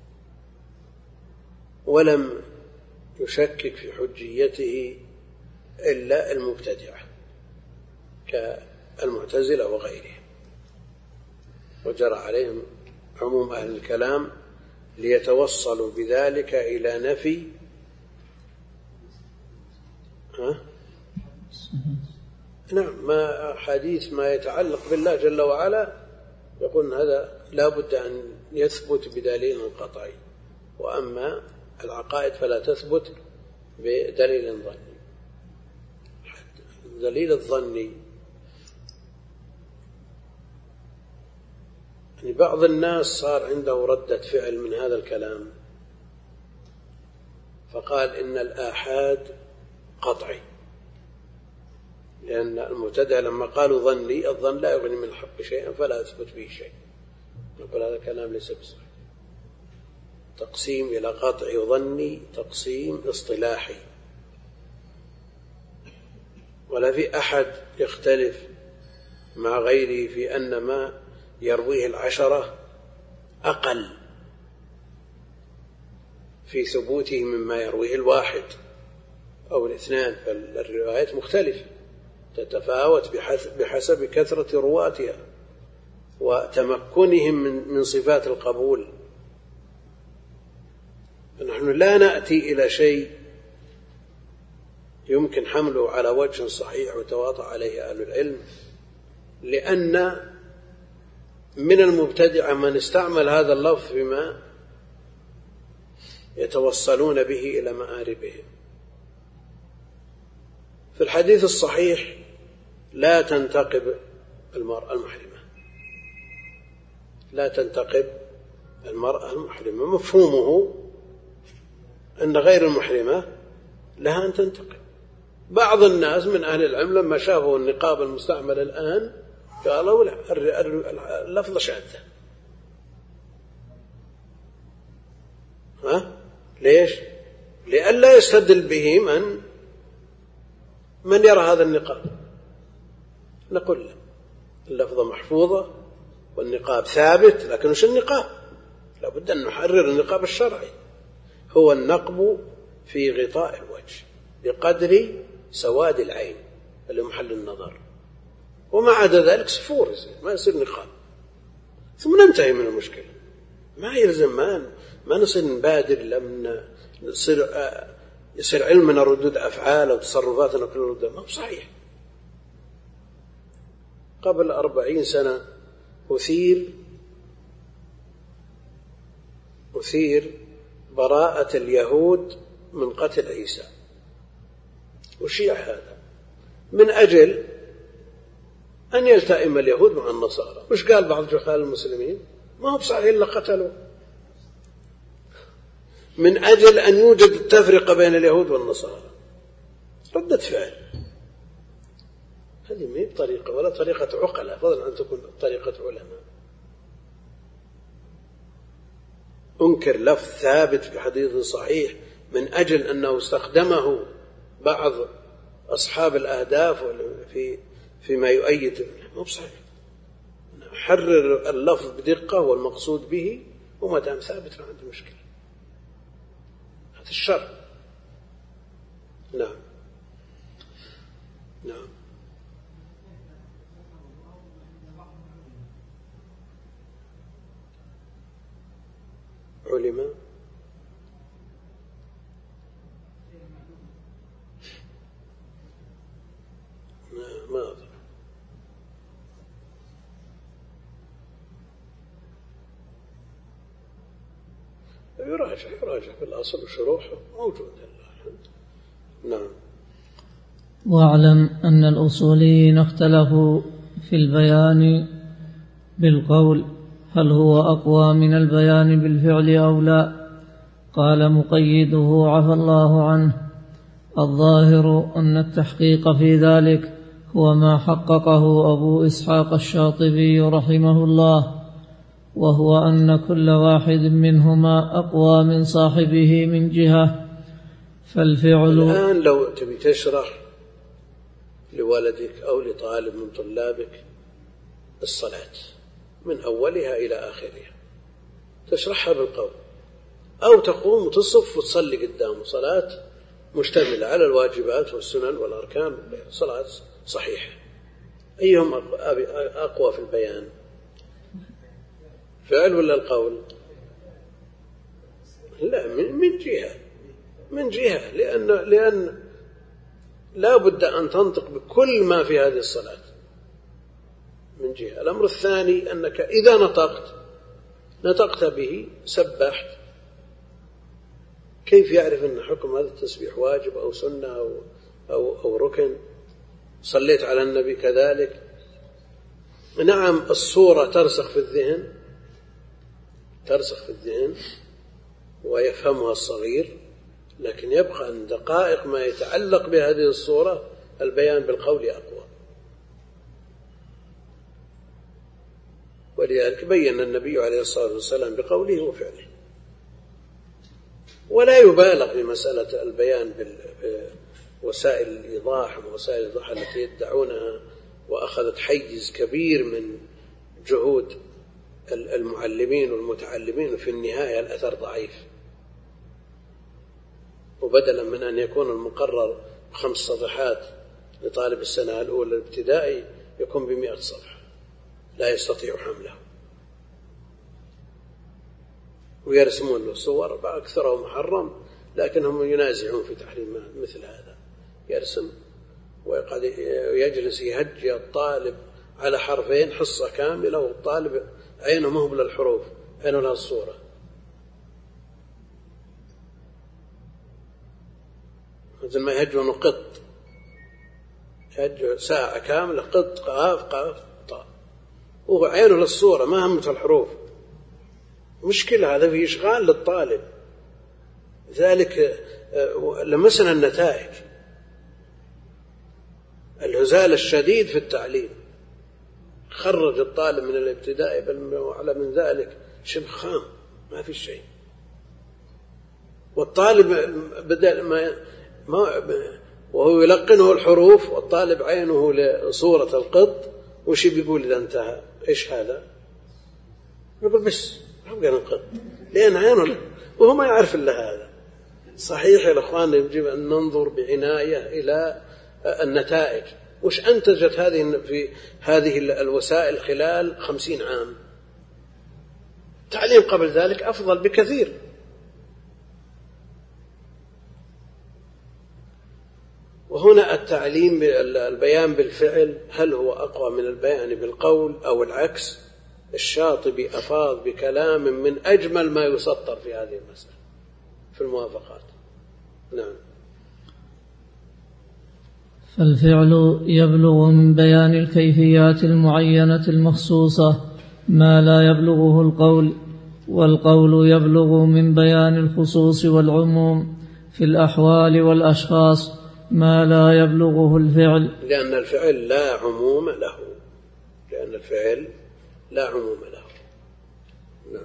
ولم يشكك في حجيته إلا المبتدعة كالمعتزلة وغيرهم، وجرى عليهم عموم أهل الكلام ليتوصلوا بذلك إلى نفي ها؟ نعم ما حديث ما يتعلق بالله جل وعلا يقول هذا لا بد أن يثبت بدليل قطعي، وأما العقائد فلا تثبت بدليل ظني. الدليل الظني يعني بعض الناس صار عنده ردة فعل من هذا الكلام فقال إن الآحاد قطعي، لأن المبتدع لما قالوا ظني الظن لا يغني من الحق شيئا فلا أثبت به شيء. نقول هذا الكلام ليس بصحيح. تقسيم إلى قطعي وظني تقسيم اصطلاحي، ولا في أحد يختلف مع غيره في أن ما يرويه العشرة أقل في ثبوته مما يرويه الواحد أو الاثنان، فالروايات مختلفة تتفاوت بحسب كثرة رواتها وتمكنهم من من صفات القبول. فنحن لا نأتي إلى شيء يمكن حمله على وجه صحيح وتواطأ عليه أهل العلم، لأن من المبتدعة من استعمل هذا اللفظ بما يتوصلون به إلى مآربهم. في الحديث الصحيح لا تنتقب المرأة المحرمة، لا تنتقب المرأة المحرمة، مفهومه أن غير المحرمة لها أن تنتقب. بعض الناس من أهل العلم لما شافوا النقاب المستعمل الآن قالوا لا اللفظ شاذة. ها ليش؟ لئلا يستدل به من من يرى هذا النقاب. نقول له اللفظة محفوظة والنقاب ثابت، لكن وش النقاب؟ لابد أن نحرر النقاب الشرعي، هو النقب في غطاء الوجه بقدر سواد العين اللي محل النظر، وما عدا ذلك سفور ما يصير نقاب، ثم ننتهي من المشكلة. ما يلزم ما ما نصير نبادر لما نصير يصير علمنا ردود أفعال وتصرفاتنا كل ردود. ما هو صحيح. قبل أربعين سنة أثير أثير براءة اليهود من قتل عيسى، وشيع هذا من أجل أن يلتئم اليهود مع النصارى. وش قال بعض جهال المسلمين؟ ما هو بصحيح إلا قتلوا، من أجل أن يوجد التفرقة بين اليهود والنصارى. ردة فعل، هذه ما هي بطريقة ولا طريقة عقلاء، فضلا أن تكون طريقة علماء. أنكر لفظ ثابت في حديث صحيح من أجل أنه استخدمه بعض أصحاب الأهداف في فيما يؤيد، مو بصحيح. حرر اللفظ بدقة والمقصود به، وما دام ثابت ما عنده مشكلة. هذا الشر. نعم نعم. علم ما أظن. يراجع يراجع بالأصل وشروحه موجودة. نعم. واعلم أن الأصوليين اختلفوا في البيان بالقول هل هو أقوى من البيان بالفعل أو لا. قال مقيده عفى الله عنه: الظاهر أن التحقيق في ذلك هو ما حققه أبو إسحاق الشاطبي رحمه الله، وهو أن كل واحد منهما أقوى من صاحبه من جهة. فالفعل الآن لو تبي تشرح لولدك أو لطالب من طلابك الصلاة من أولها إلى آخرها، تشرحها بالقول، أو تقوم وتصف وتصلي قدامه صلاة مشتملة على الواجبات والسنن والأركان، صلاة صحيحة، أيهم أقوى في البيان، فعل ولا القول؟ لا، من جهة من جهة لأن لأن لا بد أن تنطق بكل ما في هذه الصلاة من جهة. الأمر الثاني أنك إذا نطقت نطقت به سبحت، كيف يعرف أن حكم هذا التسبيح واجب أو سنة أو, أو, أو ركن؟ صليت على النبي كذلك. نعم الصورة ترسخ في الذهن ترسخ في الذهن ويفهمها الصغير، لكن يبقى أن دقائق ما يتعلق بهذه الصورة البيان بالقول أقوى. ولذلك بين النبي عليه الصلاة والسلام بقوله وفعله. ولا يبالغ في مسألة البيان بوسائل الإيضاح ووسائل الإيضاح التي يدعونها وأخذت حيز كبير من جهود المعلمين والمتعلمين، وفي النهاية الأثر ضعيف. وبدلا من أن يكون المقرر بخمس صفحات لطالب السنة الأولى الابتدائي يكون بمئة صفحة لا يستطيع حمله، ويرسمون له صور أكثره محرم، لكنهم ينازعون في تحريم مثل هذا. يرسم وقد يجلس يهجي الطالب على حرفين حصة كاملة، والطالب عينه مهب للحروف، عينه لها الصورة. مثل ما يهجون قط، يهجوا ساعة كاملة قط قاف قاف طاء، وعينه للصورة ما همت الحروف. مشكلة، هذا فيه إشغال للطالب. ذلك لمسنا النتائج، الهزال الشديد في التعليم خرج الطالب من الابتدائي، بل وعلى من ذلك شبه خام، ما في شيء. والطالب بدأ ما ما وهو يلقنه الحروف، والطالب عينه لصورة القط، وش بيقول إذا انتهى؟ إيش هذا؟ يقول بس أبقى القط، لأن عينه، وهو ما يعرف إلا هذا. صحيح يا الأخوان، يجب أن ننظر بعناية إلى النتائج. وش أنتجت هذه في هذه الوسائل خلال خمسين عام؟ التعليم قبل ذلك أفضل بكثير. وهنا التعليم البيان بالفعل هل هو أقوى من البيان بالقول أو العكس؟ الشاطبي أفاض بكلام من أجمل ما يسطر في هذه المسألة في الموافقات. نعم. فالفعل يبلغ من بيان الكيفيات المعينة المخصوصة ما لا يبلغه القول، والقول يبلغ من بيان الخصوص والعموم في الأحوال والأشخاص ما لا يبلغه الفعل، لأن الفعل لا عموم له لأن الفعل لا عموم له. نعم.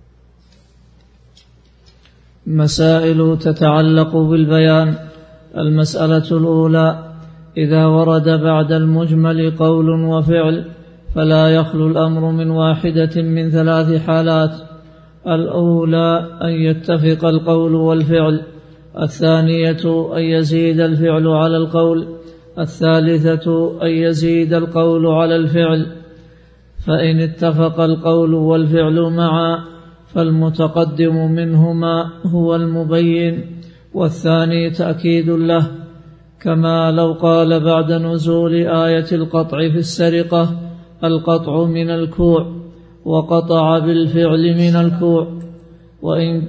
مسائل تتعلق بالبيان. المسألة الأولى: إذا ورد بعد المجمل قول وفعل فلا يخلو الأمر من واحدة من ثلاث حالات: الأولى أن يتفق القول والفعل، الثانية أن يزيد الفعل على القول، الثالثة أن يزيد القول على الفعل. فإن اتفق القول والفعل معا فالمتقدم منهما هو المبين، والثاني تأكيد له، كما لو قال بعد نزول آية القطع في السرقة: القطع من الكوع، وقطع بالفعل من الكوع. وإن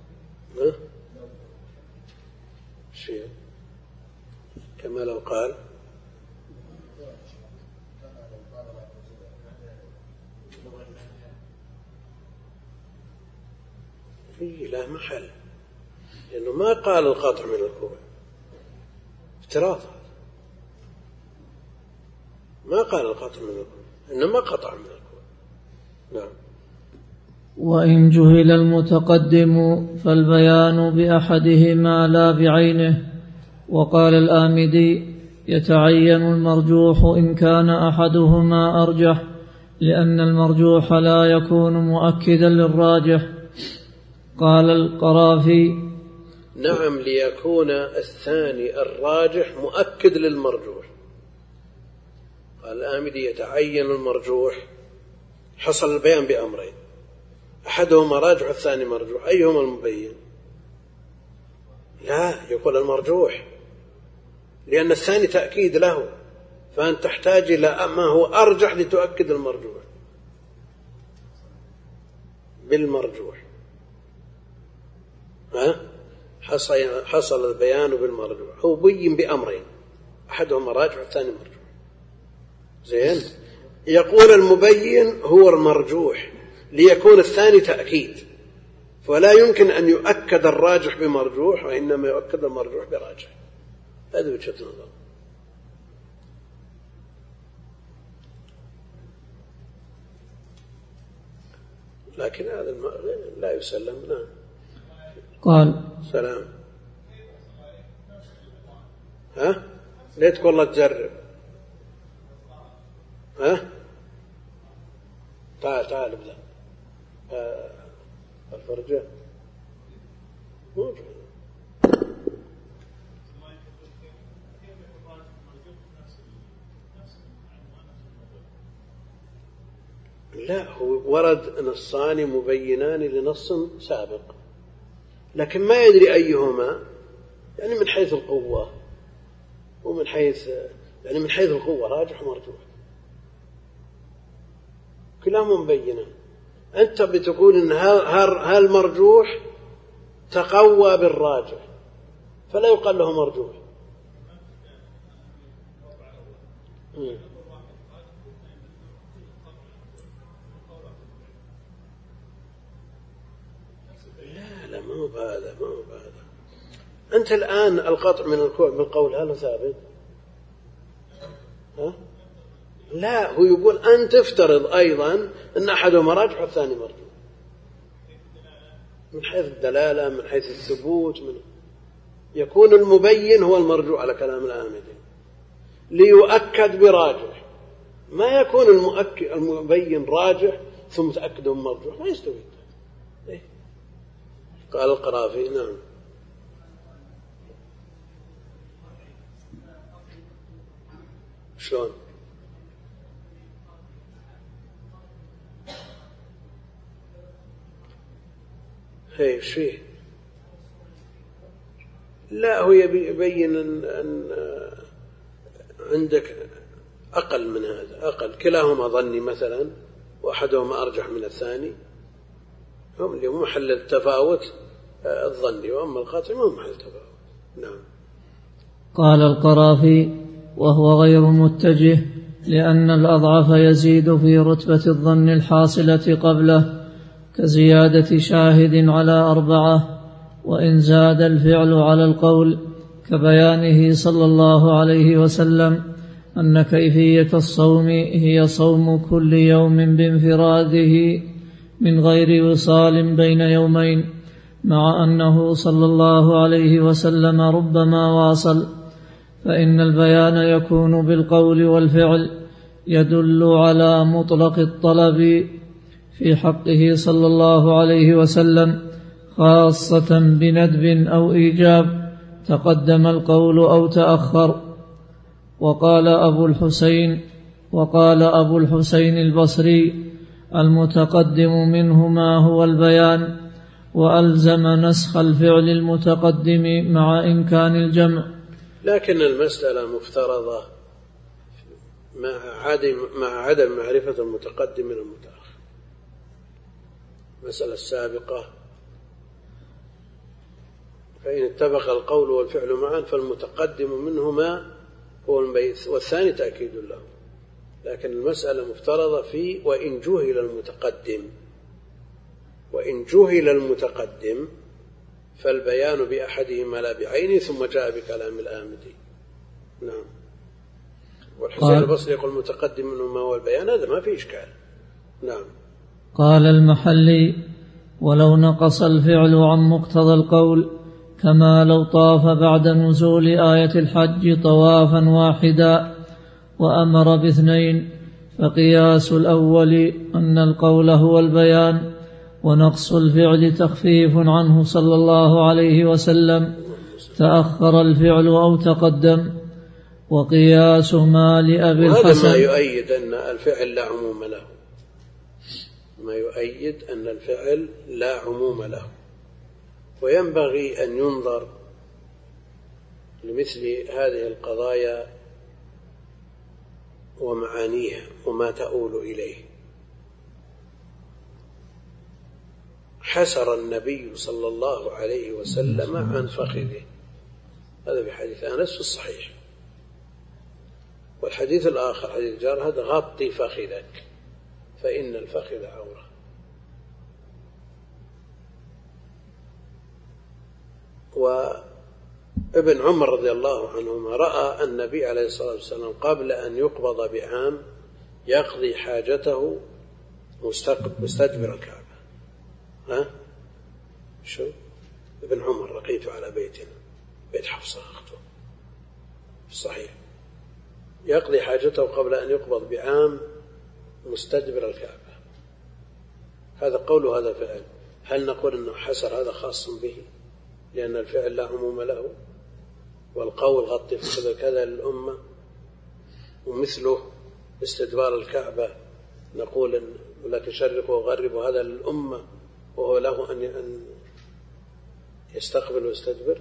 كما لو قال فيه لا محل، لأنه ما قال القطع من الكوع، افتراض، ما قال القطع من الكوع إنما قطع من الكوع. نعم. وإن جهل المتقدم فالبيان بأحدهما لا بعينه. وقال الآمدي: يتعين المرجوح إن كان أحدهما أرجح، لأن المرجوح لا يكون مؤكدا للراجح. قال القرافي: نعم، ليكون الثاني الراجح مؤكد للمرجوح. قال الآمدي: يتعين المرجوح، حصل البيان بأمرين: أحدهما راجح والثاني مرجوح، أيهما المبين؟ لا، يقول المرجوح، لأن الثاني تأكيد له، فأنت تحتاج إلى ما هو أرجح لتؤكد المرجوح بالمرجوح. ها؟ حصل, حصل البيان بالمرجوح، هو بين بأمرين: أحدهما راجح والثاني مرجوح. زين. يقول المبين هو المرجوح ليكون الثاني تأكيد، فلا يمكن أن يؤكد الراجح بمرجوح، وإنما يؤكد المرجوح براجح. هذه وجهة نظر. لكن هذا لا يسلم. نعم. قال: سلام. ها؟ ليتك والله تجرب. ها؟ تعال تعال ابدأ. آه الفرجة موجود. لا، هو ورد نصان مبينان لنص سابق، لكن ما يدري أيهما، يعني من حيث القوة ومن حيث يعني من حيث القوة راجح ومرجوح، كلاهما مبينان. أنت بتقول إن هالمرجوح تقوى بالراجح، فلا يقال له مرجوح. لا لا ما هو بهذا ما هو بهذا. أنت الآن القطع من الكوع بالقول هل ثابت؟ ها؟ لا، هو يقول أن تفترض أيضا أن أحدهما راجح والثاني مرجوح، من حيث الدلالة، من حيث الثبوت، من يكون المبين هو المرجوح على كلام الآمدي ليؤكد براجح، ما يكون المؤكد المبين راجح ثم تأكد مرجوح، ما يستوي. إيه؟ قال القرافي: نعم. شلون؟ هي شيء لا، هو يبين أن عندك أقل من هذا، أقل كلاهما ظني مثلا وأحدهما أرجح من الثاني، هم اللي محل التفاوت الظني، وأما القطعي ما محل التفاوت. نعم. قال القرافي: وهو غير متجه، لأن الأضعف يزيد في رتبة الظن الحاصلة قبله، كزيادة شاهد على أربعة، وإن زاد الفعل على القول، كبيانه صلى الله عليه وسلم أن كيفية الصوم هي صوم كل يوم بانفراده من غير وصال بين يومين، مع أنه صلى الله عليه وسلم ربما واصل، فإن البيان يكون بالقول والفعل يدل على مطلق الطلب في حقه صلى الله عليه وسلم، خاصة بندب أو إيجاب تقدم القول أو تأخر. وقال أبو الحسين وقال أبو الحسين البصري: المتقدم منهما هو البيان، وألزم نسخ الفعل المتقدم مع إمكان الجمع. لكن المسألة مفترضة مع عدم, مع عدم معرفة المتقدم من المتأخر. المسألة السابقة فإن اتفق القول والفعل معا فالمتقدم منهما هو المبيت، والثاني تأكيد له. لكن المسألة مفترضة في وإن جهل المتقدم، وإن جهل المتقدم فالبيان بأحدهما لا بعينه، ثم جاء بكلام الآمدي. نعم. والحسين البصري يقول المتقدم منهما هو البيان، هذا ما في إشكال. نعم. قال المحلي: ولو نقص الفعل عن مقتضى القول، كما لو طاف بعد نزول آية الحج طوافا واحدا وأمر باثنين، فقياس الأول أن القول هو البيان، ونقص الفعل تخفيف عنه صلى الله عليه وسلم، تأخر الفعل أو تقدم. وقياس ما لأبي الحسن، وهذا ما يؤيد أن الفعل لا عموم له، ما يؤيد أن الفعل لا عموم له. وينبغي أن ينظر لمثل هذه القضايا ومعانيها وما تؤول إليه. حسر النبي صلى الله عليه وسلم عن فخذه، هذا في حديث أنس في الصحيح. والحديث الآخر حديث جار هذا: غطي فخذك فإن الفخذ عورة. وابن عمر رضي الله عنهما رأى النبي عليه الصلاة والسلام قبل أن يقبض بعام يقضي حاجته مستدبر الكعبة. ها؟ شو؟ ابن عمر لقيته على بيتنا، بيت حفصة أخته في الصحيح، يقضي حاجته قبل أن يقبض بعام مستدبر الكعبة. هذا قول وهذا فعل. هل نقول أنه حسر هذا خاص به لأن الفعل لا عموم له، والقول غطي فخذ كذا للأمة، ومثله استدبار الكعبة نقول إن لك شرق وغرب هذا للأمة وهو له أن يستقبل ويستدبر؟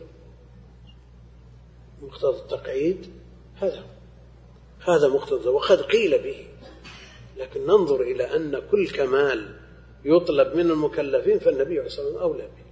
مقتضى التقعيد هذا هذا مقتضى، وقد قيل به. لكن ننظر إلى أن كل كمال يطلب من المكلفين فالنبي عليه الصلاة والسلام أولى به.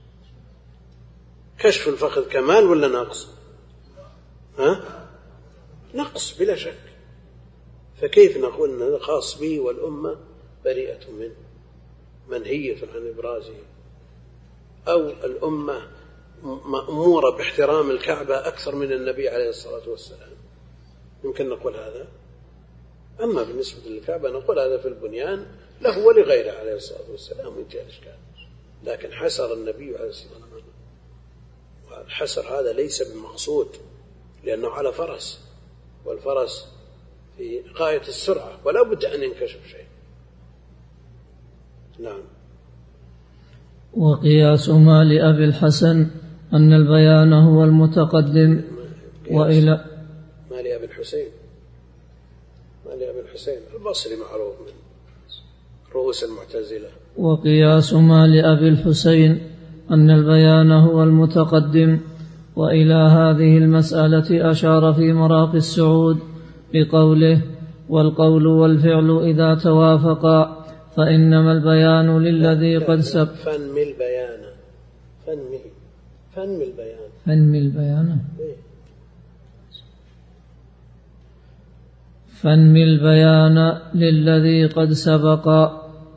كشف الفخذ كمال ولا نقص؟ ها؟ نقص بلا شك. فكيف نقول أن هذا خاص به والأمة بريئة منه منهية عن إبرازه، أو الأمة مأمورة باحترام الكعبة أكثر من النبي عليه الصلاة والسلام؟ يمكن نقول هذا. أما بالنسبة للكعبة نقول هذا في البنيان له ولغيره عليه الصلاة والسلام وانتهى الإشكال. لكن حسر النبي عليه الصلاة والسلام، والحسر هذا ليس بمقصود لأنه على فرس، والفرس في غاية السرعة ولا بد أن ينكشف شيء. نعم. وقياس ما لأبي الحسن أن البيان هو المتقدم، وإلى ما لأبي الحسين ما لأبي الحسين البصري معروف من رؤوس المعتزلة. وقياس ما لأبي الحسين أن البيان هو المتقدم. وإلى هذه المسألة أشار في مراقي السعود بقوله: والقول والفعل إذا توافقا فإنما البيان للذي قد سبق. فنمي البيان فنمي فنمي البيان فنمي البيان فانمي البيان للذي قد سبق.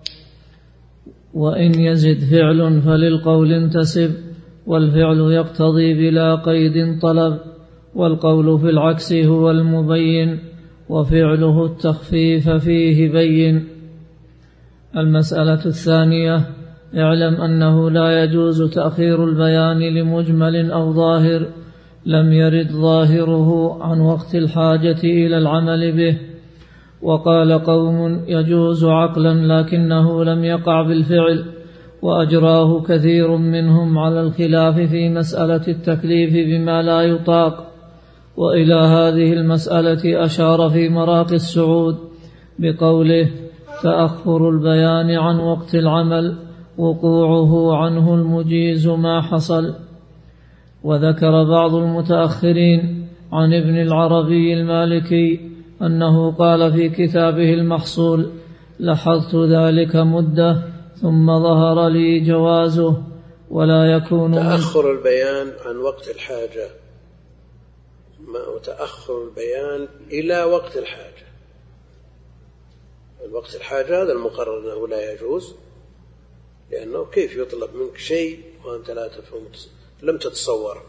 وإن يزد فعل فللقول انتسب، والفعل يقتضي بلا قيد طلب، والقول في العكس هو المبين، وفعله التخفيف فيه بين. المسألة الثانية: اعلم أنه لا يجوز تأخير البيان لمجمل أو ظاهر لم يرد ظاهره عن وقت الحاجة إلى العمل به. وقال قوم: يجوز عقلا لكنه لم يقع بالفعل، وأجراه كثير منهم على الخلاف في مسألة التكليف بما لا يطاق. وإلى هذه المسألة أشار في مراقي السعود بقوله: تأخر البيان عن وقت العمل وقوعه عنه المجيز ما حصل. وذكر بعض المتأخرين عن ابن العربي المالكي أنه قال في كتابه المحصول: لاحظت ذلك مدة ثم ظهر لي جوازه، ولا يكون تأخر البيان عن وقت الحاجة وتأخر البيان إلى وقت الحاجة. الوقت الحاجة هذا المقرر أنه لا يجوز، لأنه كيف يطلب منك شيء وأنت لا تفهم لم تتصور،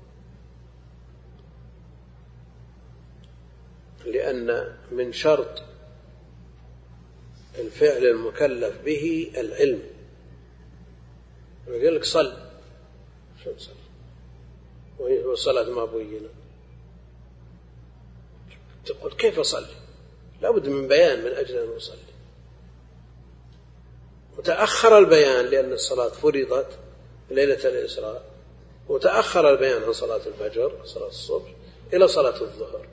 لأن من شرط الفعل المكلف به العلم. يقول لك صل، شو تصل؟ والصلاة ما بينت، تقول كيف أصلي؟ لابد من بيان من أجل أن أصلي. وتأخر البيان لأن الصلاة فرضت ليلة الإسراء، وتأخر البيان عن صلاة الفجر صلاة الصبح إلى صلاة الظهر.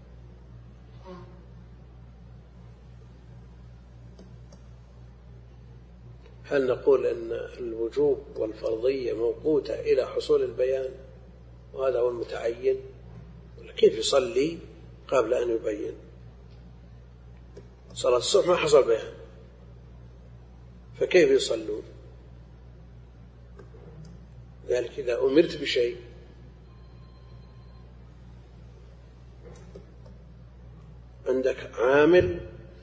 هل نقول أن الوجوب والفرضية موقوتة إلى حصول البيان وهذا هو المتعين؟ ولا كيف يصلي قبل أن يبين؟ صلاة الصبح ما حصل بيان، فكيف يصلون؟ ذلك إذا أمرت بشيء عندك عامل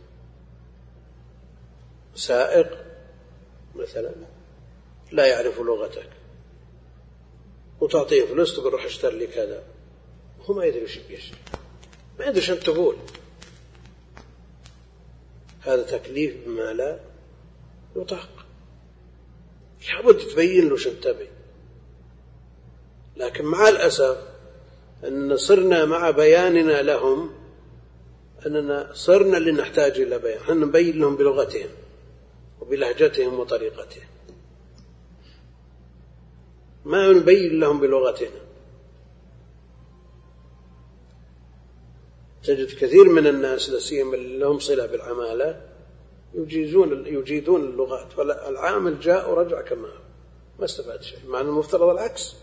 سائق مثلا لا يعرف لغتك وتعطيه فلوس تقول روح اشتري لي كذا، هو ما يدري وش يشتري، ما يدري شو تقول. هذا تكليف بما لا يطاق، لابد تبين له شو تبي. لكن مع الأسف أن صرنا مع بياننا لهم أننا صرنا اللي نحتاج إلى بيان، نحن نبين لهم بلغتهم وبلهجتهم وطريقتهم، ما نبين لهم بلغتنا. تجد كثير من الناس لا سيما اللي لهم صلة بالعمالة يجيزون يجيدون اللغات، فالعامل جاء ورجع كما ما استفاد شيء، مع أن المفترض العكس.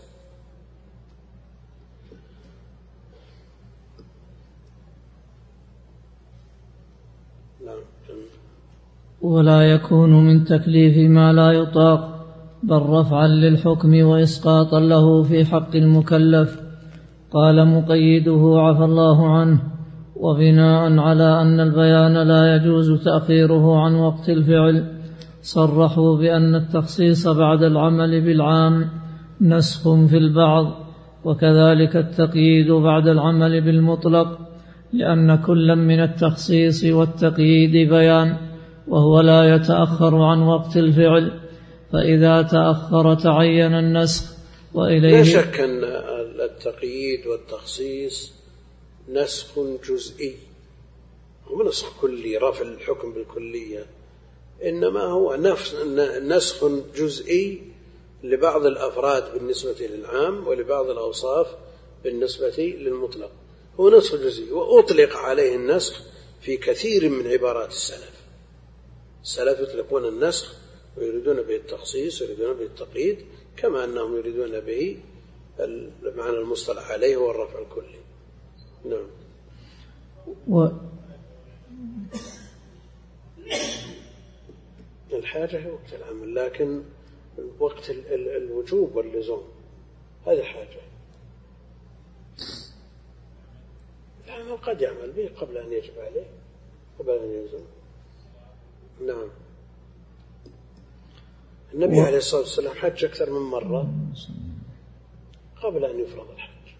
ولا يكون من تكليف ما لا يطاق، بل رفعا للحكم وإسقاطا له في حق المكلف. قال مقيده عفى الله عنه: وبناء على أن البيان لا يجوز تأخيره عن وقت الفعل، صرحوا بأن التخصيص بعد العمل بالعام نسخ في البعض، وكذلك التقييد بعد العمل بالمطلق، لأن كلا من التخصيص والتقييد بيان، وهو لا يتأخر عن وقت الفعل، فإذا تأخر تعين النسخ. وإليه لا شك أن التقييد والتخصيص نسخ جزئي، هو نسخ كلي، رفع الحكم بالكلية، إنما هو نسخ جزئي لبعض الأفراد بالنسبة للعام ولبعض الأوصاف بالنسبة للمطلق، هو نسخ جزئي، وأطلق عليه النسخ في كثير من عبارات السلف. السلف يطلقون النسخ ويريدون به التخصيص ويريدون به التقييد، كما أنهم يريدون به المعنى المصطلح عليه هو الرفع الكلي. نعم. و... الحاجة هي وقت العمل، لكن وقت ال ال الوجوب واللزوم هذه حاجة. العمل قد يعمل به قبل أن يجب عليه قبل أن يلزم. نعم. النبي عليه الصلاة والسلام حج أكثر من مرة قبل أن يفرض الحج،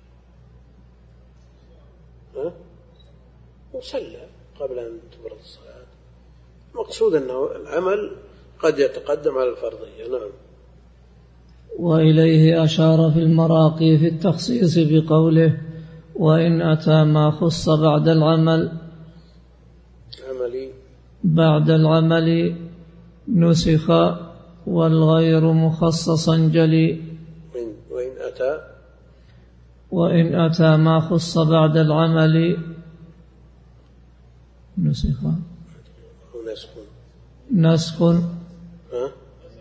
ها؟ وصلى قبل أن تفرض الصلاة. المقصود أنه العمل قد يتقدم على الفرضية. نعم. وإليه أشار في المراقي في التخصيص بقوله: وإن أتى ما خص بعد العمل عملي بعد العمل نسخ والغير مخصصا جلي. وإن أتى وإن أتى ما خص بعد العمل نسخ نسخ نسخ ها؟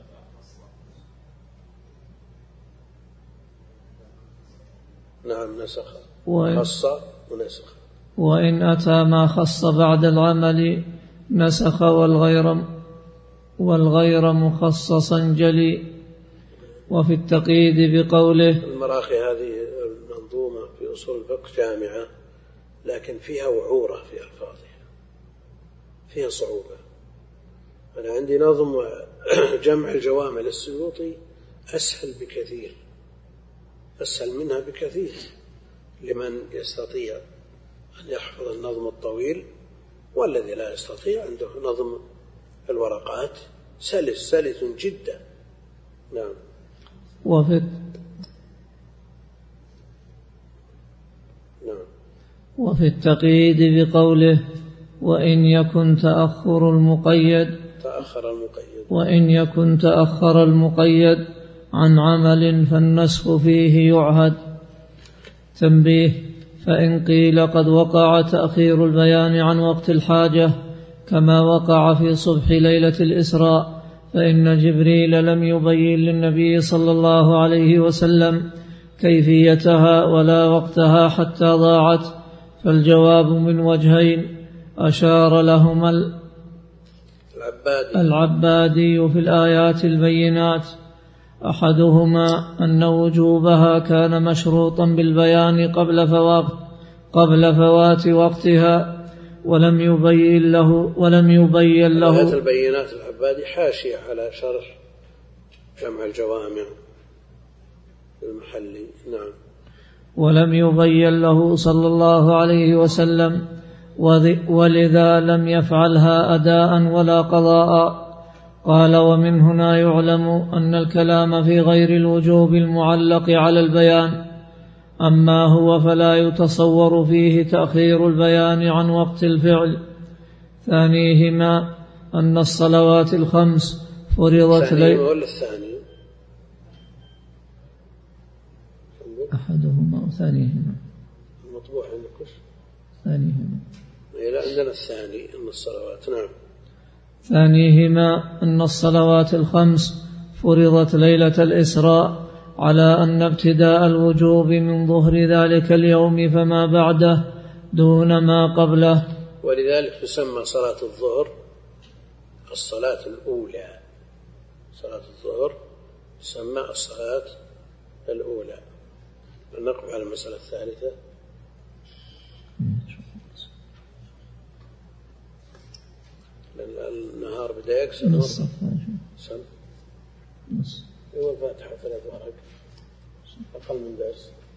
نعم نسخ خص ونسخ. وإن أتى ما خص بعد العمل نسخ والغير والغير مخصصا جلي. وفي التقييد بقوله: المراخي هذه المنظومة في أصول الفقه جامعة، لكن فيها وعورة في ألفاظها، فيها صعوبة. أنا عندي نظم جمع الجوامع للسيوطي أسهل بكثير، أسهل منها بكثير لمن يستطيع أن يحفظ النظم الطويل، والذي لا يستطيع عنده نظم الورقات سلس سلس جدا. نعم. وفي نعم. وفي التقييد بقوله: وإن يكن تأخر المقيد تأخر المقيد وإن يكن تأخر المقيد عن عمل فالنسخ فيه يعهد. تنبيه: فإن قيل قد وقع تأخير البيان عن وقت الحاجة كما وقع في صبح ليلة الإسراء، فإن جبريل لم يبين للنبي صلى الله عليه وسلم كيفيتها ولا وقتها حتى ضاعت، فالجواب من وجهين أشار لهما العبادي, العبادي في الآيات البينات: أحدهما أن وجوبها كان مشروطا بالبيان قبل فوات قبل فوات وقتها ولم يبين له ولم يبين له آيات البينات العبادي حاشية على شرح جمع الجوامع المحلي. نعم. ولم يبين له صلى الله عليه وسلم، ولذا لم يفعلها أداء ولا قضاء. قال: ومن هنا يعلم أن الكلام في غير الوجوب المعلق على البيان، أما هو فلا يتصور فيه تأخير البيان عن وقت الفعل. ثانيهما أن الصلوات الخمس فرضت لي ولا الثاني أحدهما وثانيهما المطبوع عندك ثانيهما إلى عندنا الثاني أن الصلوات. نعم. ثانيهما أن الصلوات الخمس فرضت ليلة الإسراء على أن ابتداء الوجوب من ظهر ذلك اليوم فما بعده دون ما قبله، ولذلك تسمى صلاة الظهر الصلاة الأولى. صلاة الظهر تسمى الصلاة الأولى. نقف على المسألة الثالثة. لأن النهار بدأ يكسر. نص سم نص هو الفاتحة ثلاث ورق أقل من درس.